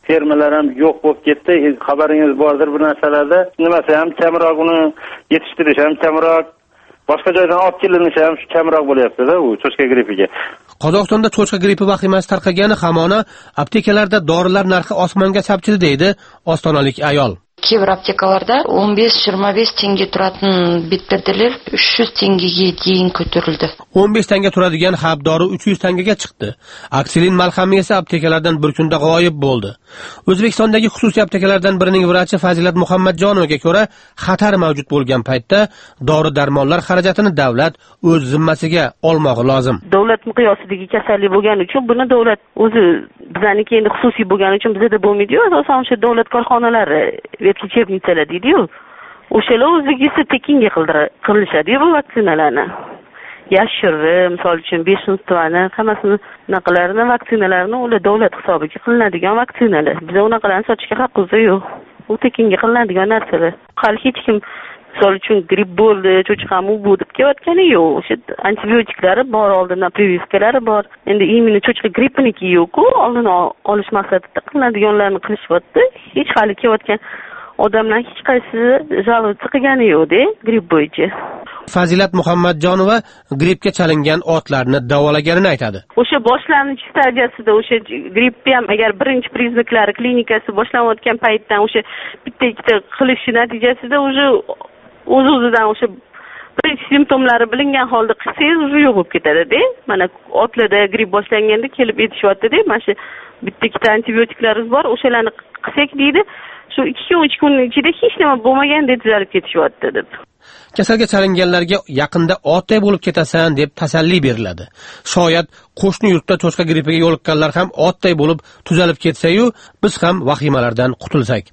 fermalar ham yo'q bo'lib ketdi. Xabaringiz bordir bu narsalarda. Nimasi ham kamroq, uni yetishtirish ham kamroq, boshqa joydan olib kelinishi ham kamroq bo'lyapti-da u cho'chqa grippiga. Qozog'istonda cho'chqa grippi vahimasi tarqagani hamona aptekalarda dorilar narxi osmonga sapchidi deydi ostonalik ayol. Кейбір аптекаларда o'n besh yigirma besh tenge turатын betperdeler uch yuz tengege дейін көтерілді. o'n besh tanga turadigan hab dori uch yuz tangaga chiqdi. Aksilin malhami esa aptekalardan bir kunda g'oyib bo'ldi. O'zbekistondagi xususiy aptekalardan birining vrachi Fazilat Muhammadjonovaga ko'ra, xatar mavjud bo'lgan paytda dori-darmonlar xarajatini davlat o'z zimmasiga olmog'i lozim. Davlat miqyosidagi kasallik bo'lgani uchun buni davlat o'zi bizaniki endi xususiy bo'lgani uchun bizda bo'lmaydi-yu, asosan o'sha davlat korxonalari vetlichebnitsalar deydi-yu. O'shalar o'zligisi tekinga qilinishadi bu vaksinalarni. Yashirri, misol uchun besh nuqtani hammasini naqalarini vaksinalarni ular davlat hisobiga qilinadigan vaksinalar. Biz unaqalarni sotishga haqqimiz yo'q. U tekinga qilinadigan narsalar. Hali hech kim misol uchun gripp bo'ldi, cho'chqamu bu deb kelayotgani yo'q. O'sha antibiotiklari bor, oldindan priviskalari bor. Endi immuniy cho'chqa grippiniki yo'q-ku, oldini olish maqsadida qilinadiganlarni qilishyapti. Hech hali kelayotgan odamlar hech qaysi жаловаться qilgani yo'q-da gripp bo'yicha. Fazilat Muhammadjonova grippga chalingan otlarni davolaganini aytadi. O'sha boshlang'ich stadiyasida o'sha grippni ham agar birinchi priznaklari klinikasi boshlanayotgan paytdan o'sha bitta ikkita qilishi natijasida o'sha o'z-o'zidan o'sha birinchi simptomlari bilingan holda qilsangiz o'sha yo'q bo'lib ketadi-da. Mana otlarda gripp boshlanganda kelib yetishyapti-da. Mana shu bitta ikkita antibiotiklarimiz bor, o'shalarni qilsak deydi. Shu ikki uch kun ichida hech nima bo'lmaganda tuzalib ketishyapti deb. Kasalga chalinganlarga yaqinda otday bo'lib ketasan deb tasalli beriladi. Shoyat qo'shni yurtda cho'chqa grippiga yo'liqqanlar ham otday bo'lib tuzalib ketsa-yu, biz ham vahimalardan qutulsak.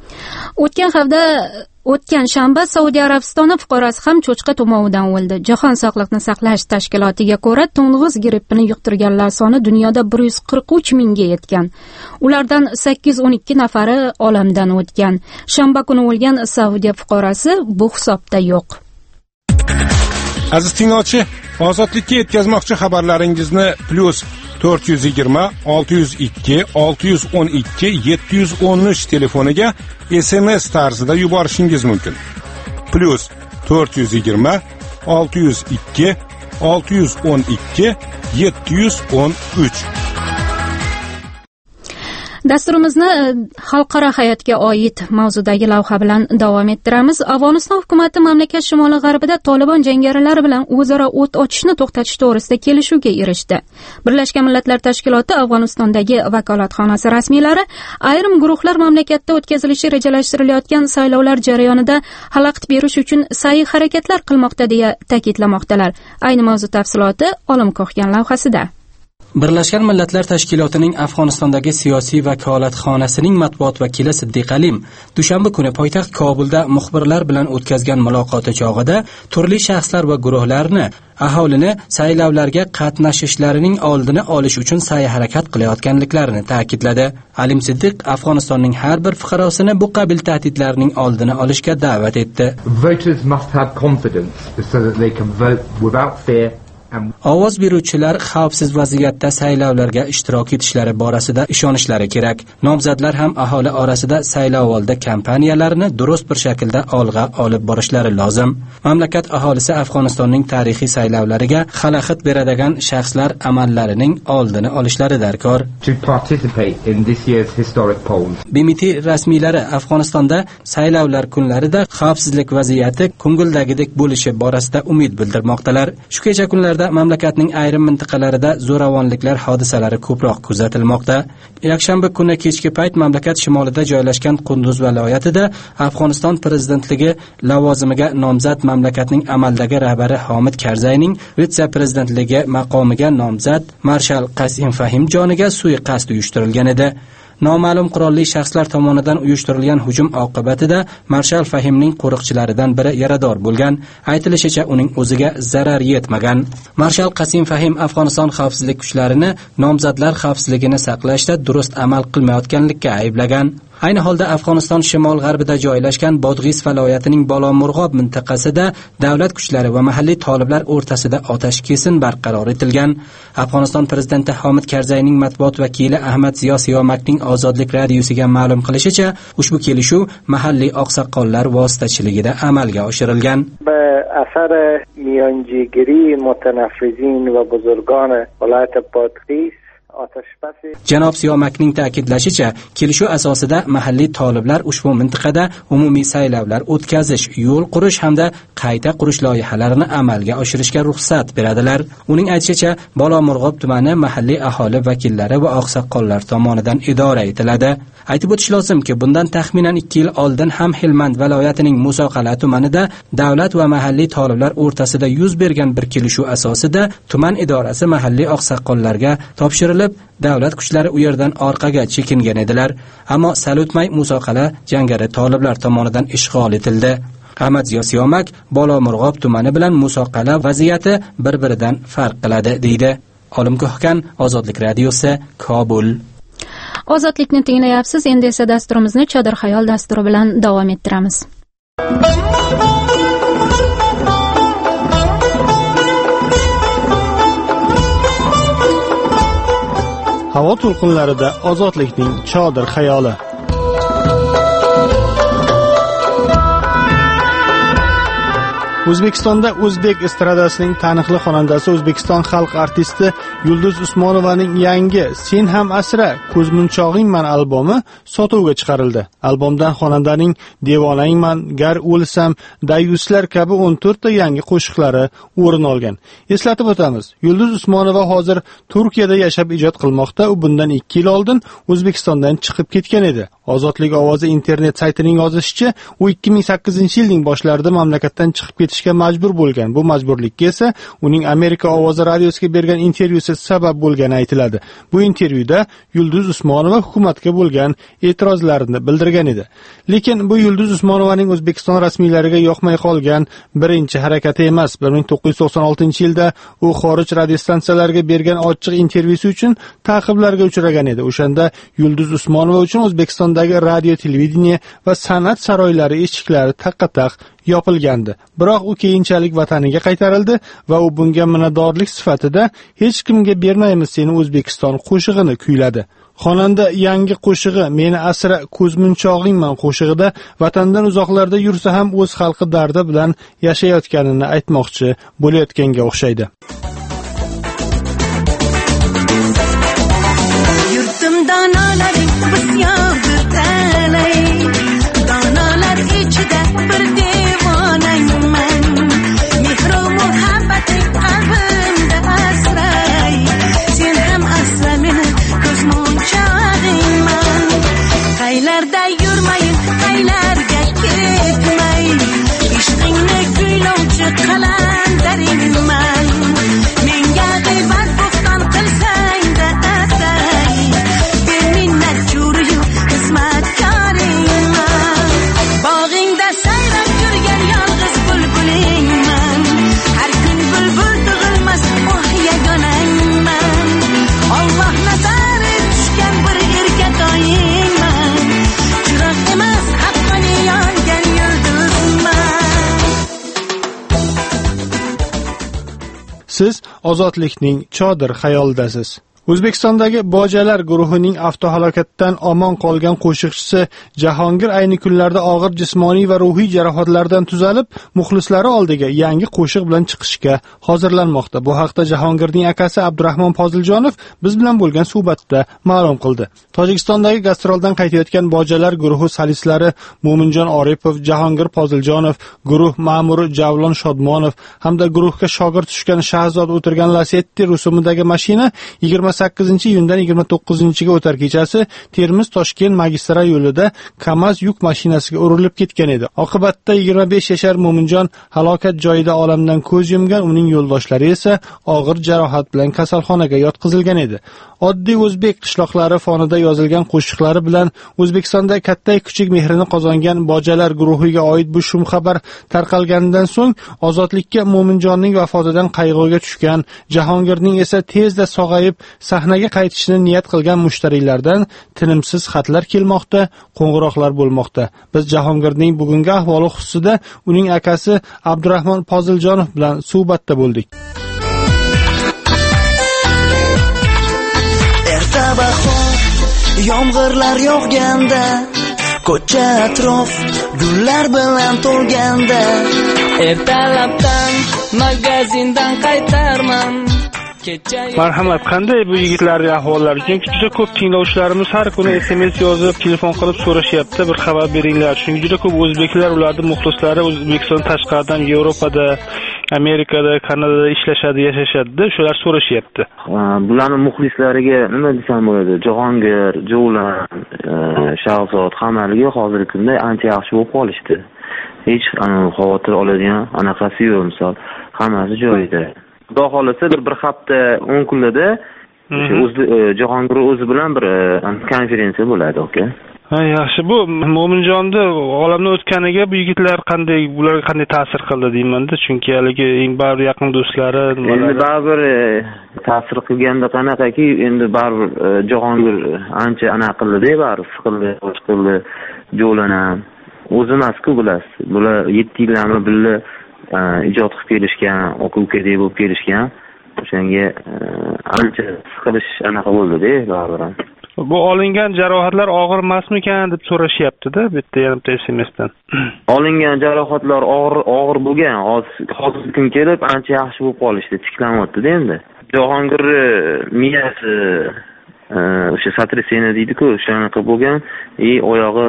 O'tgan hafta O'tgan shanba Saudiya Arabistoni fuqarosi ham cho'chqa tumovidan o'ldi. Jahon sog'liqni saqlash tashkilotiga ko'ra, to'ng'iz grippini yuqtirganlar soni dunyoda bir yuz qirq uch mingga yetgan. Ulardan sakkiz yuz o'n ikki nafari olamdan o'tgan. Shanba kuni o'lgan Saudiya fuqarosi bu hisobda yo'q. Aziz tinglovchi, ozodlikka yetkazmoqchi xabarlaringizni plus to'rt yuz yigirma olti yuz ikki olti yuz o'n ikki yetti yuz o'n uch telefoniga S M S tarzida yuborishingiz mumkin. Plus to'rt yuz yigirma olti yuz ikki olti yuz o'n ikki yetti yuz o'n uch. Dasturimizni xalqaro hayotga oid mavzudagi lavha bilan davom ettiramiz. Afg'oniston hukumati mamlakat shimoli-g'arbida Tolibon jangarilari bilan o'zaro o't ochishni to'xtatish to'g'risida kelishuvga erishdi. Birlashgan Millatlar Tashkiloti Afg'onistondagi vakolatxonasi rasmiylari ayrim guruhlar mamlakatda o'tkazilishi rejalashtirilayotgan saylovlar jarayonida xalaqit berish uchun sa'y harakatlar qilmoqda deya ta'kidlamoqdalar. Ayni mavzu tafsiloti Olim Ko'xgan lavhasida. Birlashgan Millatlar Tashkilotining Afg'onistondagi siyosiy vakolatxonasining matbuot vakili Siddiq Alim dushanba kuni poytaxt Kobulda muxbirlar bilan o'tkazgan muloqoti chog'ida turli shaxslar va guruhlarni aholini saylovlarga qatnashishlarining oldini olish uchun sa'y-harakat qilayotganliklarini ta'kidladi. Alim Siddiq Afg'onistonning har bir fuqarosini bu qabil tahdidlarning oldini olishga da'vat etdi. Voters must have confidence so that they can vote without fear. Ovoz beruvchilar xavfsiz vaziyatda saylovlarga ishtirok etishlari borasida ishonishlari kerak. Nomzodlar ham aholi orasida saylovoldi kampaniyalarini durust bir shaklda olg'a olib borishlari lozim. Mamlakat aholisi Afg'onistonning tarixiy saylovlariga xalaqit beradigan shaxslar amallarining oldini olishlari darkor. To participate in this year's historic polls. B M T rasmiylari Afg'onistonda saylovlar kunlarida xavfsizlik vaziyati ko'ngildagidek bo'lishi borasida umid bildirmoqdalar. Shu kecha kunlarda mamlakatning ayrim mintaqalarida zo'ravonliklar hodisalari ko'proq kuzatilmoqda. Yakshanba kuni kechki payt mamlakat shimolida joylashgan Qunduz viloyatida Afg'oniston prezidentligi lavozimiga nomzod mamlakatning amaldagi rahbari Hamid Karzayning vitse-prezidentligi maqomiga nomzod marshal Qasim Fahim joniga suiqasd uyushtirilgan edi. Noma'lum qurolli shaxslar tomonidan uyushtirilgan hujum oqibatida marshal Fahimning qo'riqchilaridan biri yarador bo'lgan. Aytilishicha uning o'ziga zarar yetmagan. Marshal Qasim Fahim Afg'oniston xavfsizlik kuchlarini nomzodlar xavfsizligini saqlashda durust amal qilmayotganlikka ayblagan. Ayni holda Afg'oniston shimol-g'arbida joylashgan Bodg'is viloyatining Bolomurg'ob mintaqasida davlat kuchlari va mahalliy toliblar o'rtasida otash kesin barqaror etilgan. Afg'oniston prezidenti Hamid Karzayning matbuot vakili Ahmad Ziyo Siyomakning Ozodlik radiosiga ma'lum qilishicha, ushbu kelishuv mahalliy oqsoqollar vositachiligida amalga oshirilgan. Ba asar miyanjigiri mutanafizin va buzurgon viloyat Bodg'is Janob Siyomakning ta'kidlashicha, kelishuv asosida mahalliy toliblar ushbu mintaqada umumiy saylovlar o'tkazish, yo'l qurish hamda qayta qurish loyihalarini amalga oshirishga ruxsat beradilar. Uning aytishicha, Bolomurg'ob tumani mahalliy aholi vakillari va oqsoqollar tomonidan idora etiladi. Aytib o'tish lozimki, bundan taxminan ikki yil oldin ham Helmand viloyatining Musoqala tumanida davlat va mahalliy toliblar o'rtasida yuz bergan bir kelishuv asosida tuman idorasi mahalliy oqsoqollarga topshirilib, davlat kuchlari u yerdan orqaga chekingan edilar. Ammo sal o'tmay Musoqala jangari toliblar tomonidan ishg'ol etildi. Ahmad Ziyo Siyomak Bolomurg'ob tumani bilan Musoqala vaziyati bir-biridan farq qiladi, deydi. Olim Ko'hkan, Ozodlik radiosi, Kobul. Ozodlikni tinglayapsiz. Endi esa dasturimizni Chodir xayol dasturi bilan davom ettiramiz. Havo to'lqinlarida ozodlikning chodir xayoli. O'zbekistonda o'zbek estradasining taniqli xonandasi, O'zbekiston xalq artisti Yulduz Usmonovaning yangi Sen ham asra, ko'zmunchog'ingman albomi sotuvga chiqarildi. Albomdan xonandaning Devonangman, Gar o'lsam, Dayuslar kabi o'n to'rtta yangi qo'shiqlari o'rin olgan. Eslatib o'tamiz, Yulduz Usmonova hozir Turkiyada yashab ijod qilmoqda. U bundan ikki yil oldin O'zbekistondan chiqib ketgan edi. Ozodlik ovozi internet saytining yozishicha, u ikki ming sakkizinchi yilning boshlarida mamlakatdan chiqib ketishga majbur bo'lgan. Bu majburlikka esa uning Amerika ovozi radiosiga bergan intervyusi sabab bo'lgani aytiladi. Bu intervyuda Yulduz Usmonova hukumatga bo'lgan e'tirozlarini bildirgan edi. Lekin bu Yulduz Usmonovaning O'zbekiston rasmiylariga yoqmay qolgan birinchi harakati emas. bir ming to'qqiz yuz to'qson oltinchi yilda u xorij radiostansiyalarga bergan ochiq intervyusi uchun ta'qiblarga uchragan edi. O'shanda Yulduz Usmonova uchun O'zbekistondagi radio, televideniya va san'at saroylari eshiklari taqqa-taq yopilgandi. Biroq u keyinchalik vataniga qaytarildi va u bunga minnatdorlik sifatida hech kimga bermaymiz seni O'zbekiston qo'shig'ini kuyladi. Xonanda yangi qo'shig'i Meni asra, ko'zmunchog'ingman qo'shig'ida vatandan uzoqlarda yursa ham o'z xalqi dardi bilan yashayotganini aytmoqchi bo'layotganga o'xshaydi. Yurtimdan olaring bisyog'dir talay, donalar ichida bir devonangman, mehru muhabbating qalbimda asray, sen ham asra meni ko'zmunchog'ingman, qaylarda yurmayin, qaylarga ketmay, ishqingni kuylovchi qalandaringman, menga g'iybat bo'xton qilsang-da atay, beminnat juriyu xizmatkoringman, bog'ingda sayrab yurgan yolg'iz bulbulingman, har kun bulbul tug'ilmas oh yagonangman, Alloh nazari tushgan bir erkatoyingman, chiroq emas haqqani yongan yulduzman. Siz ozodlikning chodir xayolidasiz. O'zbekistondagi Bojalar guruhining avtohalokatdan omon qolgan qo'shiqchisi Jahongir ayni kunlarda og'ir jismoniy va ruhiy jarohatlardan tuzalib, muxlislari oldiga yangi qo'shiq bilan chiqishga hozirlanmoqda. Bu haqda Jahongirning akasi Abdurahmon Poziljonov biz bilan bo'lgan suhbatda ma'lum qildi. Tojikistondagi gastroldan qaytayotgan Bojalar guruhi solistlari Mo'minjon Oripov, Jahongir Poziljonov, guruh ma'muri Javlon Shodmonov hamda guruhga shogird tushgan Shahzod o'tirgan Lacetti rusumidagi mashina yigirma sakkizinchi iyundan yigirma to'qqizinchiga o'tar kechasi Termiz-Toshkent magistral yo'lida KAMAZ yuk mashinasiga urilib ketgan edi. Oqibatda yigirma besh yashar Mo'minjon halokat joyida olamdan ko'z yumgan, uning yo'ldoshlari esa og'ir jarohat bilan kasalxonaga yotqizilgan edi. Oddiy o'zbek qishloqlari fonida yozilgan qo'shiqlari bilan O'zbekistonda katta kichik mehrini qozongan Bojalar guruhiga oid bu shum xabar tarqalganidan so'ng ozodlikka Mo'minjonning vafotidan qayg'uga tushgan, Jahongirning esa tezda sog'ayib sahnaga qaytishni niyat qilgan mushtariylardan tinimsiz xatlar kelmoqda, qo'ng'iroqlar bo'lmoqda. Biz Jahongirning bugungi ahvoli xususida uning akasi Abdurahmon Poziljonov bilan suhbatda bo'ldik. Erta bahor, yomg'irlar yog'ganda, ko'cha atrof gullar bilan to'lganda, ertalabdan magazindan qaytarman. Marhamat, qanday bu yigitlarning ahvollari? Chunki juda ko'p tinglovchilarimiz har kuni S M S yozib, telefon qilib so'rashyapti, bir xabar beringlar. Chunki juda ko'p o'zbeklar, ularning muxlislari O'zbekiston tashqaridan Yevropada, Amerikada, Kanadada ishlashadi, yashashadi, shular so'rashyapti. Bularning muxlislariga nima desam bo'ladi? Jahongir, Jo'lan, Shahzod hamaligi hozirgi kunda ancha yaxshi bo'lib qolishdi. Hech xavotir oladigan anaqasi yo'q, misol, hammasi joyida. Xudo xolasa bir bir hafta o'n kunlarda o'zi Jahongir o'zi bilan bir konferensiya bo'ladi, aka. Ha, yaxshi. Bu Mo'minjonni olamdan o'tganiga bu yigitlar qanday, bularga qanday ta'sir qildi deyman-da, chunki haligi eng baribir yaqin do'stlari, endi baribir ta'sir qilganda qanaqaki, endi baribir Jahongir ancha anaqa qildi-da, baribir siqildi, o'chqildi, Jo'lan ham. O'zi emas-ku bilasiz. Bular yetti yillarni birga ijod qilib kelishgan, o'quvchidek bo'lib kelishgan. O'shanga ancha siqilish anaqa bo'ldi-da, baribir. Bu olingan jarohatlar og'ir emasmikan deb so'rashyapti-da, bitta yarimta S M S dan. Olingan jarohatlar og'ir og'ir bo'lgan. Hozir kun kelib ancha yaxshi bo'lib qolishdi, tiklanyapti-da endi. Jahongir miyasi o'sha satraseniya deydi-ku, o'shanaqa bo'lgan, и oyog'i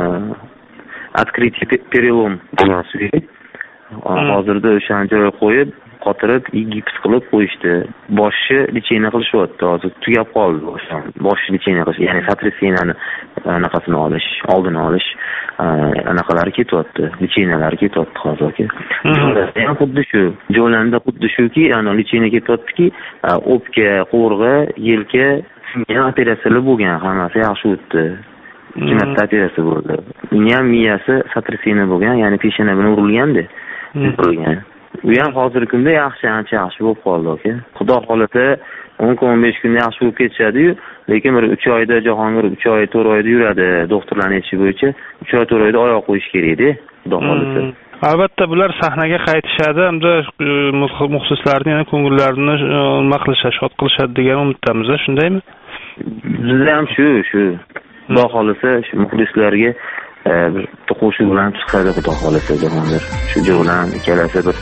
открытие перелом degan suyak. Hozirda o'shani joyga qo'yib, qotirib, gips qilib qo'yishdi. Boshi licheniya qilishyapti, hozir tugab qoldi o'sha. Boshi licheniya qilish, ya'ni satraseniyani anaqasini olish, oldini olish, anaqalari ketyapti, licheniyalar ketyapti hozirga. Ham xuddi shu, Jo'landa xuddi shuki, ana licheniya ketyaptiki, o'pka, qo'rg'a, yelka singan operatsiyalar bo'lgan, hammasi yaxshi o'tdi. Jinoyat operatsiya bo'ldi. Uning ham miyasi satraseniya bo'lgan, ya'ni peshana bilan urilgandi. Urilgan. U ham hozirgi kunda yaxshi, ancha yaxshi bo'lib qoldi, aka. Xudo xolasa o'n kun o'n besh kunda yaxshi bo'lib ketishadi-yu, lekin bir uch oyda Jahongir uch oy to'rt oyda yuradi, doktorlarning aytishi bo'yicha uch oy to'rt oyda oyoq qo'yish kerak-da, xudo xolasa. Albatta bular sahnaga qaytishadi, hamda muxlislarning yana ko'ngillarini nima qilishadi, shod qilishadi degan umiddamiz, shundaymi? Bizda ham shu, shu. Xudo xolasa shu muxlislarga bir to'quvchi bilan chiqadi, xudo xolasa Jahongir. Shu Jo'lan ikkalasi bir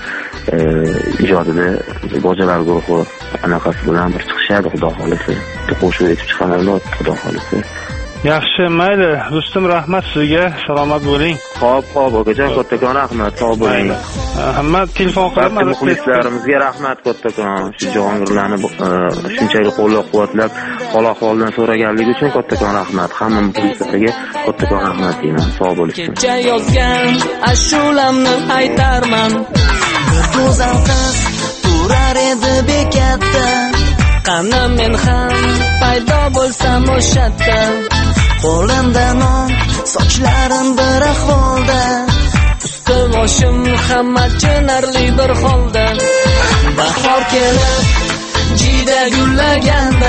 ijodida bojalar guruhi anaqasi bilan bir chiqishadi, xudo xolasa. To'quvchi etib chiqadi, xudo xolasa. Yaxshi, mayli. Do'stim, rahmat sizga. Salomat bo'ling. Xo'p, xo'p, okajon, kattakon rahmat. Sog' bo'ling. Hamma telefon qilib, muxlislarimizga rahmat kattakon. Shu Jahongirlarni shunchalik qo'llab-quvvatlab, hol-ahvoldan so'raganligi uchun kattakon rahmat. Hamma muxlislarga kattakon rahmat deyman. Sog' bo'lishsin. Kecha yozgan ashulamni aytarman. Bir go'zal qiz turar edi bekatda. Qani men ham paydo bo'lsam o'shatda. Qo'limda non, sochlarim bir ahvolda. Usti boshim hamma chinarli bir holda. Bahor kelib, jida gullaganda,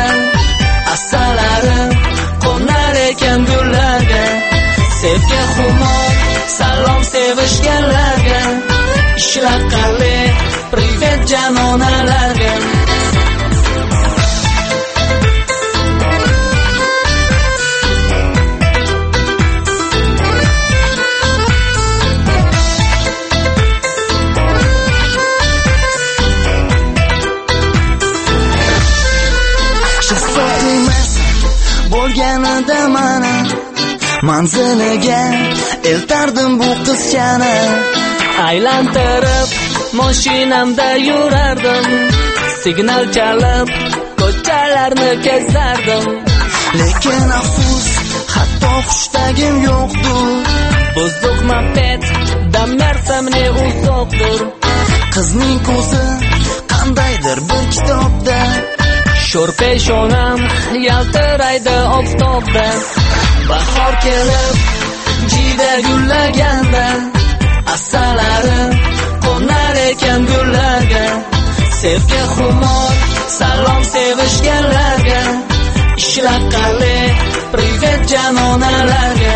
asalarim qo'nar ekan gullarga. Sevgi xumor, salom sevishganlarga. Ishlar qalay, privet janonalarga. Bo'lganida mana manziliga eltardim bu qizchani. Aylantirib mashinamda yurardim, signal chalib ko'chalarni kezardim. Lekin afsus, hatto xushtagim yo'qdir. Buzuq moped damlarsamni uzoqdir. Qizning ko'zi qandaydir bir kitobda. Sho'rpeshonam yaltiraydi oftobda. Bahor kelib, jida gullaganda, asalarim qo'nar ekan gullarga. Sevgi xumor, salom sevishganlarga, ishlaqali privet janonalarga.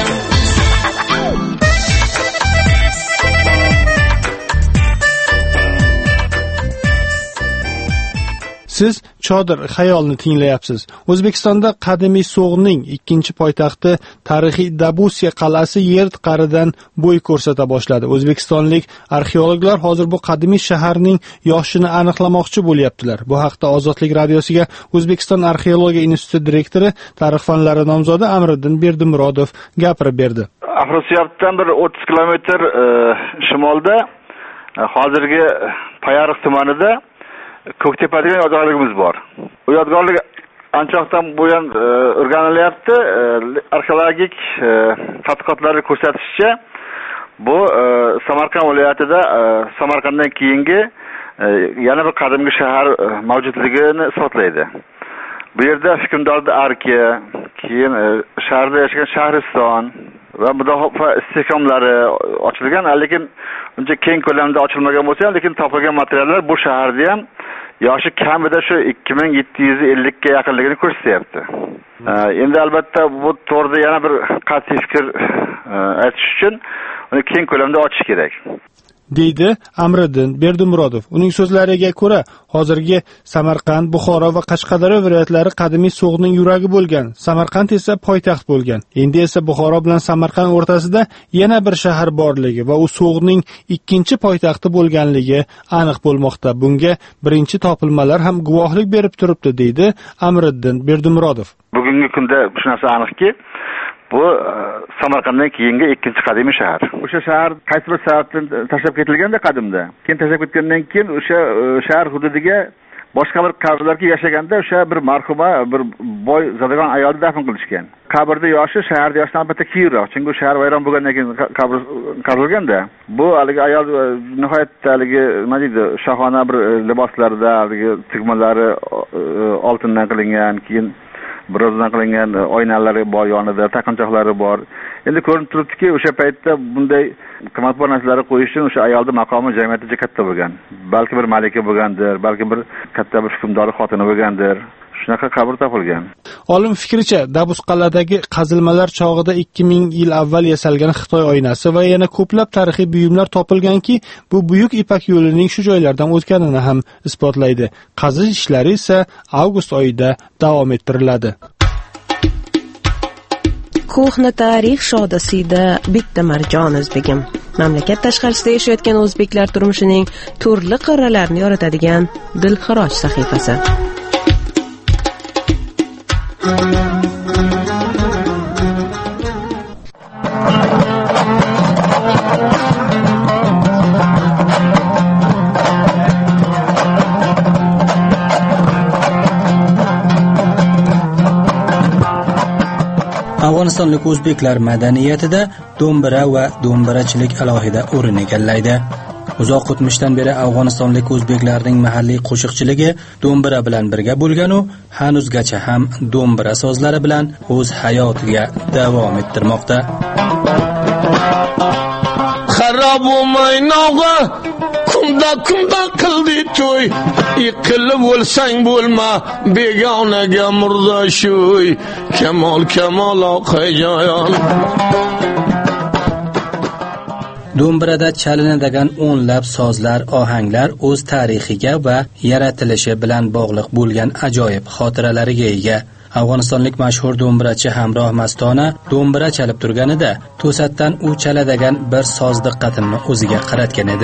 Siz Chodir xayolni tinglayapsiz. O'zbekistonda qadimiy So'g'ning ikkinchi poytaxti tarixiy Dabusiya qal'asi yer qa'ridan bo'y ko'rsata boshladi. O'zbekistonlik arxeologlar hozir bu qadimiy shaharning yoshini aniqlamoqchi bo'lyaptilar. Bu haqda Ozodlik radiosiga O'zbekiston arxeologiya instituti direktori, tarix fanlari nomzodi Amriddin Berdimurodov gapirib berdi. Afrosiyobdan bir o'ttiz kilometr shimolda, hozirgi Payariq tumanida Ko'ktepa degan yodgorligimiz bor. Bu yodgorlik anchoqdan buyon o'rganilyapti. Arxeologik tadqiqotlarga ko'rsatishicha, bu Samarqand viloyatida Samarqanddan keyingi yana bir qadimgi shahar mavjudligini isbotlaydi. Bu yerda hukmdorning arki, keyin shaharda yashagan Shahriston va mudofaa istehkomlari ochilgan, lekin uncha keng ko'lamda ochilmagan bo'lsa ham, lekin topilgan materiallar bu shaharda ham yoshi kamida shu ikki ming yetti yuz ellik ga yaqinligini ko'rsatyapti. Endi albatta bu to'g'rida yana bir qat'iy fikr aytish uchun uni keng ko'lamda ochish kerak, deydi Amriddin Berdimurodov. Uning so'zlariga ko'ra, hozirgi Samarqand, Buxoro va Qashqadaryo viloyatlari qadimiy So'g'ning yuragi bo'lgan, Samarqand esa poytaxt bo'lgan. Endi esa Buxoro bilan Samarqand o'rtasida yana bir shahar borligi va u So'g'ning ikkinchi poytaxti bo'lganligi aniq bo'lmoqda. Bunga birinchi topilmalar ham guvohlik berib turibdi, deydi Amriddin Berdimurodov. Bugungi kunda shu narsa aniqki, bu Samarqanddan keyingi ikkinchi qadimiy shahar. O'sha shahar qaysi bir sababdan tashlab ketilganda qadimda, keyin tashlab ketgandan keyin o'sha shahar hududiga boshqa bir qabrlarga yashaganda o'sha bir marhuma, bir boy zodagon ayolni dafn qilishgan. Qabrda yoshi shaharda yoshdan albatta keyinroq, chunki shahar vayron bo'lgandan keyin qabr qazilganda, bu haligi ayol nihoyatda haligi nima deydi, shohona bir liboslarda, haligi tugmalari oltindan qilingan, keyin birozdan qilingan oynalari bor, yonida taqinchoqlari bor. Endi ko'rinib turibdiki, o'sha paytda bunday qimmatbaho narsalarni qo'yish uchun o'sha ayolning maqomi jamiyatda katta bo'lgan. Balki bir malika bo'lgandir, balki bir katta bir hukmdorning xotini bo'lgandir. Shunaqa qabr topilgan. Olim fikricha, Dabus qal'adagi qazilmalar chog'ida ikki ming yil avval yasalgan Xitoy oynasi va yana ko'plab tarixiy buyumlar topilganki, bu buyuk Ipak yo'lining shu joylardan o'tganini ham isbotlaydi. Qazish ishlari esa avgust oyida davom ettiriladi. Ko'hna tarix shodasida bitta marjon o'zbegim. Mamlakat tashqarisida yashayotgan o'zbeklar turmushining turli qirralarini yoritadigan dilxiroj sahifasi. Afg'onistonlik o'zbeklar madaniyatida do'mbira va do'mbirachilik alohida o'rin egallaydi. Uzoq o'tmishdan beri Afg'onistonlik o'zbeklarning mahalliy qo'shiqchiligi do'mbira bilan birga bo'lgan u hanuzgacha ham do'mbira sozlari bilan o'z hayotiga davom ettirmoqda. Xarob o'maynog'a kunda kunda qildi to'y, yiqilib o'lsang bo'lma begonaga murdashoy, kamol kamol oqajon. Do'mbirada chalinadigan o'nlab sozlar, ohanglar o'z tarixiga va yaratilishi bilan bog'liq bo'lgan ajoyib xotiralariga ega. Afg'onistonlik mashhur do'mbirachi Hamroh Mastona do'mbira chalib turganida to'satdan u chaladigan bir soz diqqatimni o'ziga qaratgan edi.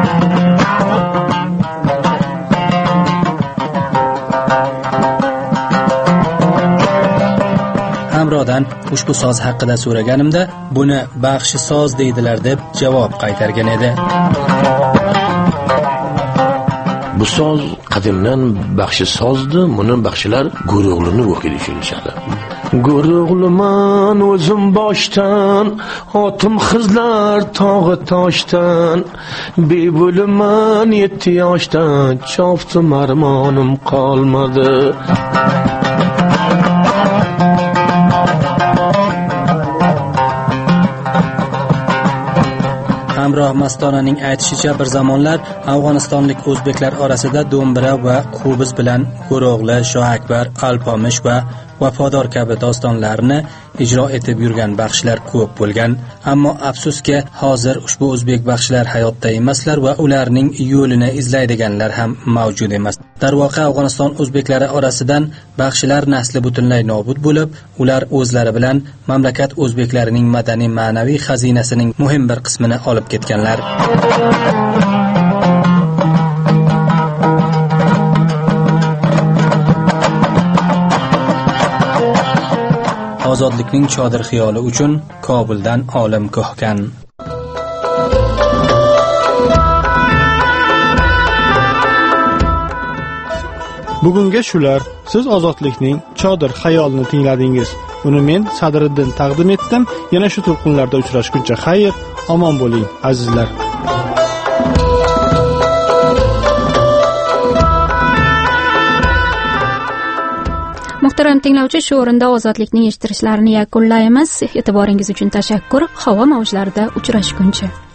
Hamrodan ushbu soz haqida so'raganimda, buni baxshi soz deydilar deb javob qaytargan edi. Bu soz qadimdan baxshi sozdi. Buni baxshilar guruqlini o'qib tushunishadi. Guruqliman o'zim boshdan, otim xizlar tog'i toshdan, bebulman yetti yoshdan, choptim armonim qolmadi. Hamroh Mastonaning aytishicha, bir zamonlar afg'onistonlik o'zbeklar orasida do'mbira va qo'biz bilan Go'ro'g'li, Shoakbar, Alpomish va Vafodor kabi dostonlarni ijro etib yurgan baxshilar ko'p bo'lgan. Ammo afsuski, hozir ushbu o'zbek baxshilar hayotda emaslar va ularning yo'lini izlaydiganlar ham mavjud emas. Darvoqe, Afg'oniston o'zbeklari orasidan baxshilar nasli butunlay nobud bo'lib, ular o'zlari bilan mamlakat o'zbeklarining madaniy ma'naviy xazinasining muhim bir qismini olib ketganlar. Ozodlikning chodir xiyoli uchun Kobuldan Olim Ko'hkan. Bugunga shular. Siz ozodlikning chodir xayolini tingladingiz. Uni men Sadriddin taqdim etdim. Yana shu to'lqinlarda uchrashguncha xayr, omon bo'ling azizlar. Muhtaram tinglovchi, shu o'rinda ozodlikning eshittirishlarini yakunlaymiz. E'tiboringiz uchun tashakkur. Havo mavjlarida uchrashguncha.